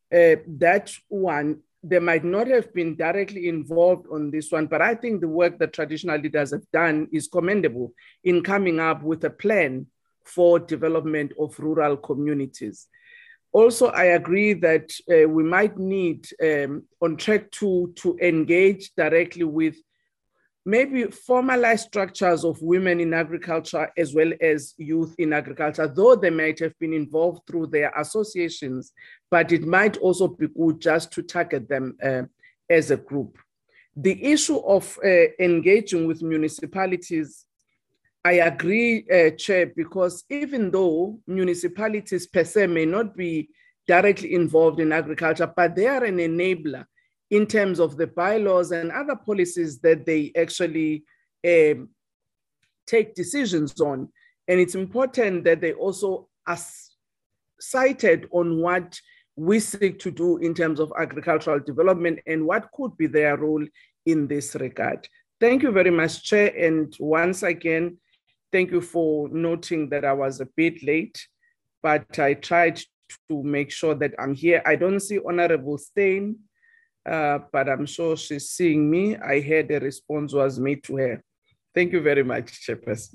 that one, they might not have been directly involved on this one, but I think the work that traditional leaders have done is commendable in coming up with a plan for development of rural communities. Also, I agree that we might need on track 2 to engage directly with maybe formalized structures of women in agriculture as well as youth in agriculture, though they might have been involved through their associations, but it might also be good just to target them as a group. The issue of engaging with municipalities, I agree, Chair, because even though municipalities per se may not be directly involved in agriculture, but they are an enabler in terms of the bylaws and other policies that they actually take decisions on. And it's important that they also are cited on what we seek to do in terms of agricultural development and what could be their role in this regard. Thank you very much, Chair. And once again, thank you for noting that I was a bit late, but I tried to make sure that I'm here. I don't see Honorable Steyn, but I'm sure she's seeing me. I heard a response was made to her. Thank you very much, Chairperson.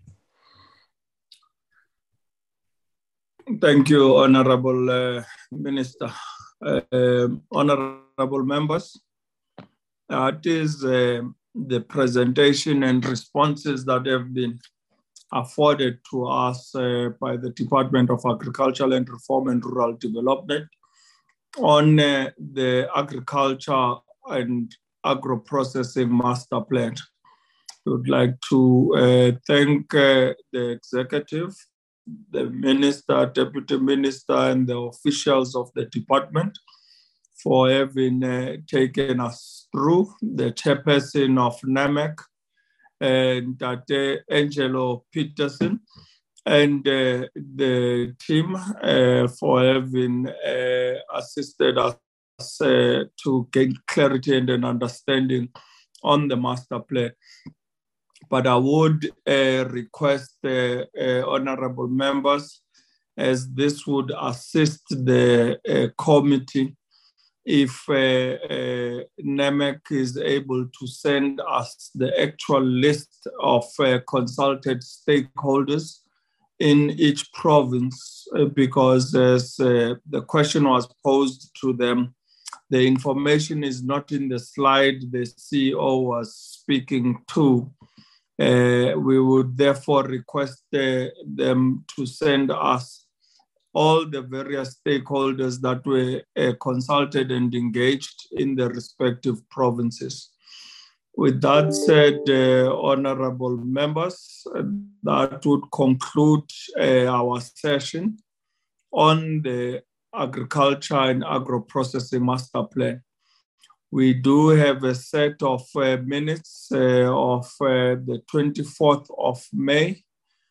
Thank you, Honorable Minister. Honorable members, it is the presentation and responses that have been afforded to us by the Department of Agriculture, Land Reform and Rural Development on the agriculture and agro-processing master plan. would like to thank the executive, the minister, deputy minister, and the officials of the department for having taken us through, the chairperson of NAMEC, and Angelo Peterson, and the team for having assisted us to gain clarity and an understanding on the master plan. But I would request honorable members, as this would assist the committee, if NAMEC is able to send us the actual list of consulted stakeholders in each province, because as the question was posed to them, the information is not in the slide the CEO was speaking to. We would therefore request them to send us all the various stakeholders that were consulted and engaged in the respective provinces. With that said, honorable members, that would conclude our session on the Agriculture and Agro-Processing Master Plan. We do have a set of minutes of the 24th of May,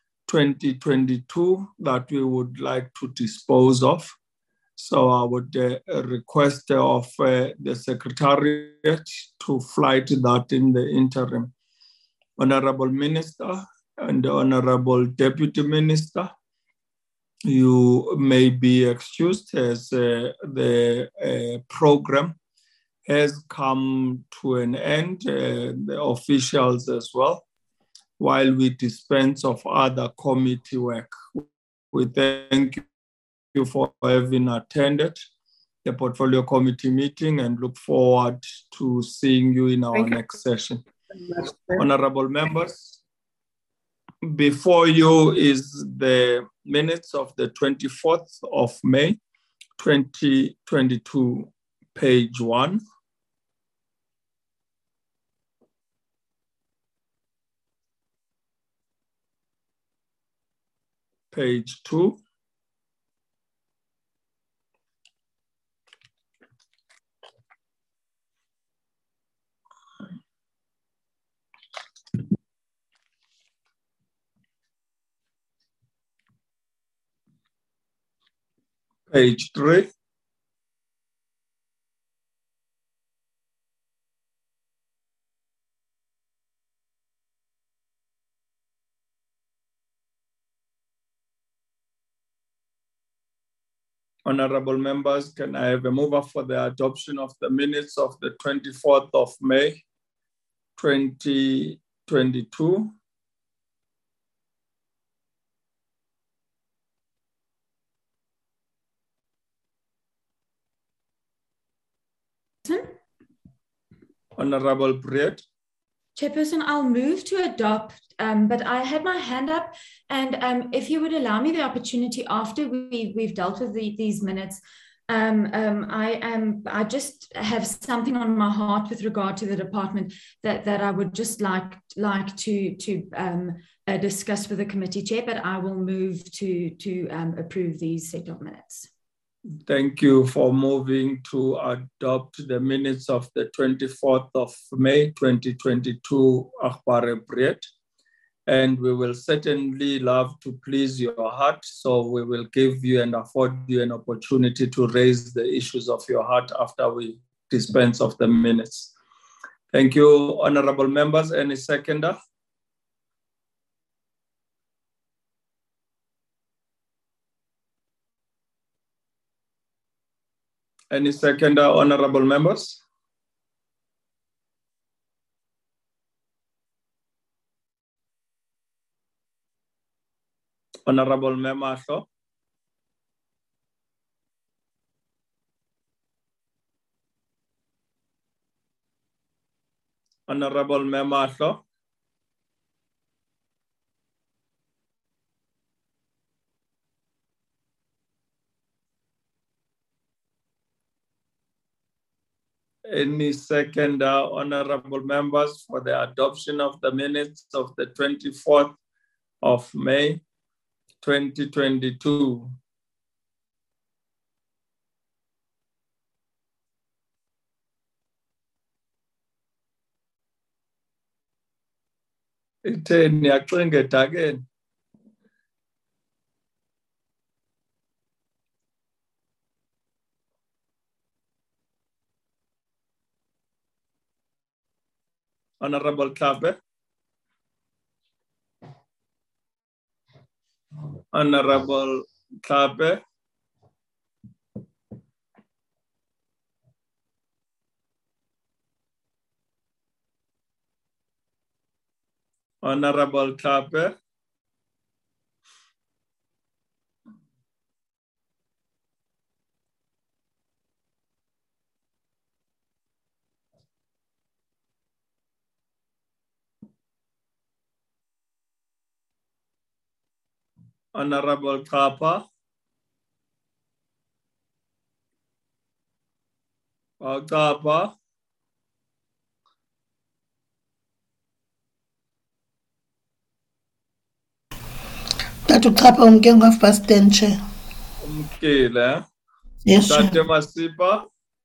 2022 that we would like to dispose of. So I would request of the Secretariat to flight that in the interim. Honorable Minister and Honorable Deputy Minister, you may be excused as the program has come to an end, the officials as well, while we dispense of other committee work. We thank you for having attended the Portfolio Committee meeting and look forward to seeing you in our next session. Honorable members, before you is the minutes of the 24th of May, 2022, page 1. Page 2. Page 3. Honorable members, can I have a mover for the adoption of the minutes of the 24th of May, 2022? Honorable Breed. Chairperson, I'll move to adopt, but I had my hand up, and if you would allow me the opportunity after we've dealt with these minutes, I just have something on my heart with regard to the department that I would just like to discuss with the committee chair, but I will move to approve these set of minutes. Thank you for moving to adopt the minutes of the 24th of May, 2022, Akhbare Breed. And we will certainly love to please your heart. So we will give you and afford you an opportunity to raise the issues of your heart after we dispense of the minutes. Thank you, honorable members. Any seconder? Any seconder, honorable members? Honorable Memaso. Honorable Memaso. Any second, honorable members, for the adoption of the minutes of the 24th of May, 2022. Itheni yaxingeta again. Honorable Klabe. Honorable Klabe. Honorable Klabe. Honorable Kapa. Kapa. Dr. Kapa umgengo half past 10, Chair. Umkile. Yes, Chair. Tate Masipa.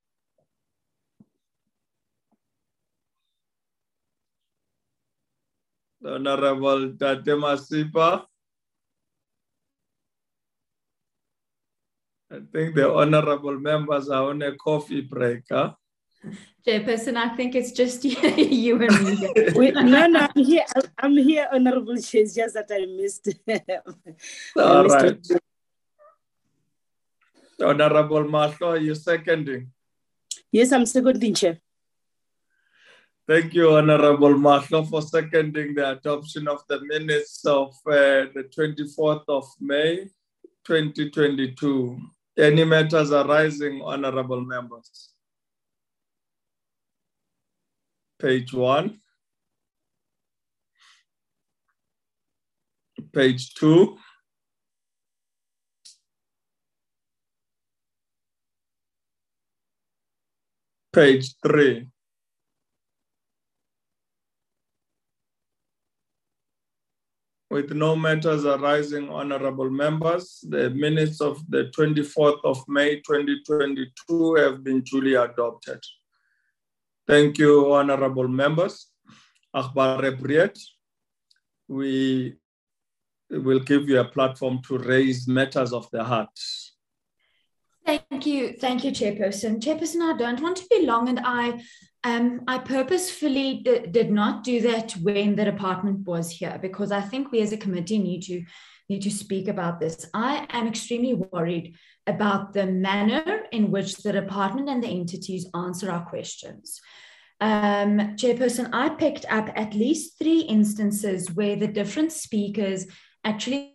Honorable Tate Masipa. I think the honorable members are on a coffee break, huh? Chairperson, I think it's just you and me. No, I'm here, Honorable Chair. It's just that I missed. All right. Honorable Mahlo, are you seconding? Yes, I'm seconding, Chair. Thank you, Honorable Mahlo, for seconding the adoption of the minutes of the 24th of May, 2022. Any matters arising, honorable members? Page 1. Page 2. Page 3. With no matters arising, honorable members, the minutes of the 24th of May, 2022 have been duly adopted. Thank you, honorable members. Akhbar Briet, we will give you a platform to raise matters of the heart. Thank you, Chairperson. Chairperson, I don't want to be long, and I purposefully did not do that when the department was here, because I think we as a committee need to speak about this. I am extremely worried about the manner in which the department and the entities answer our questions. Chairperson, I picked up at least 3 instances where the different speakers actually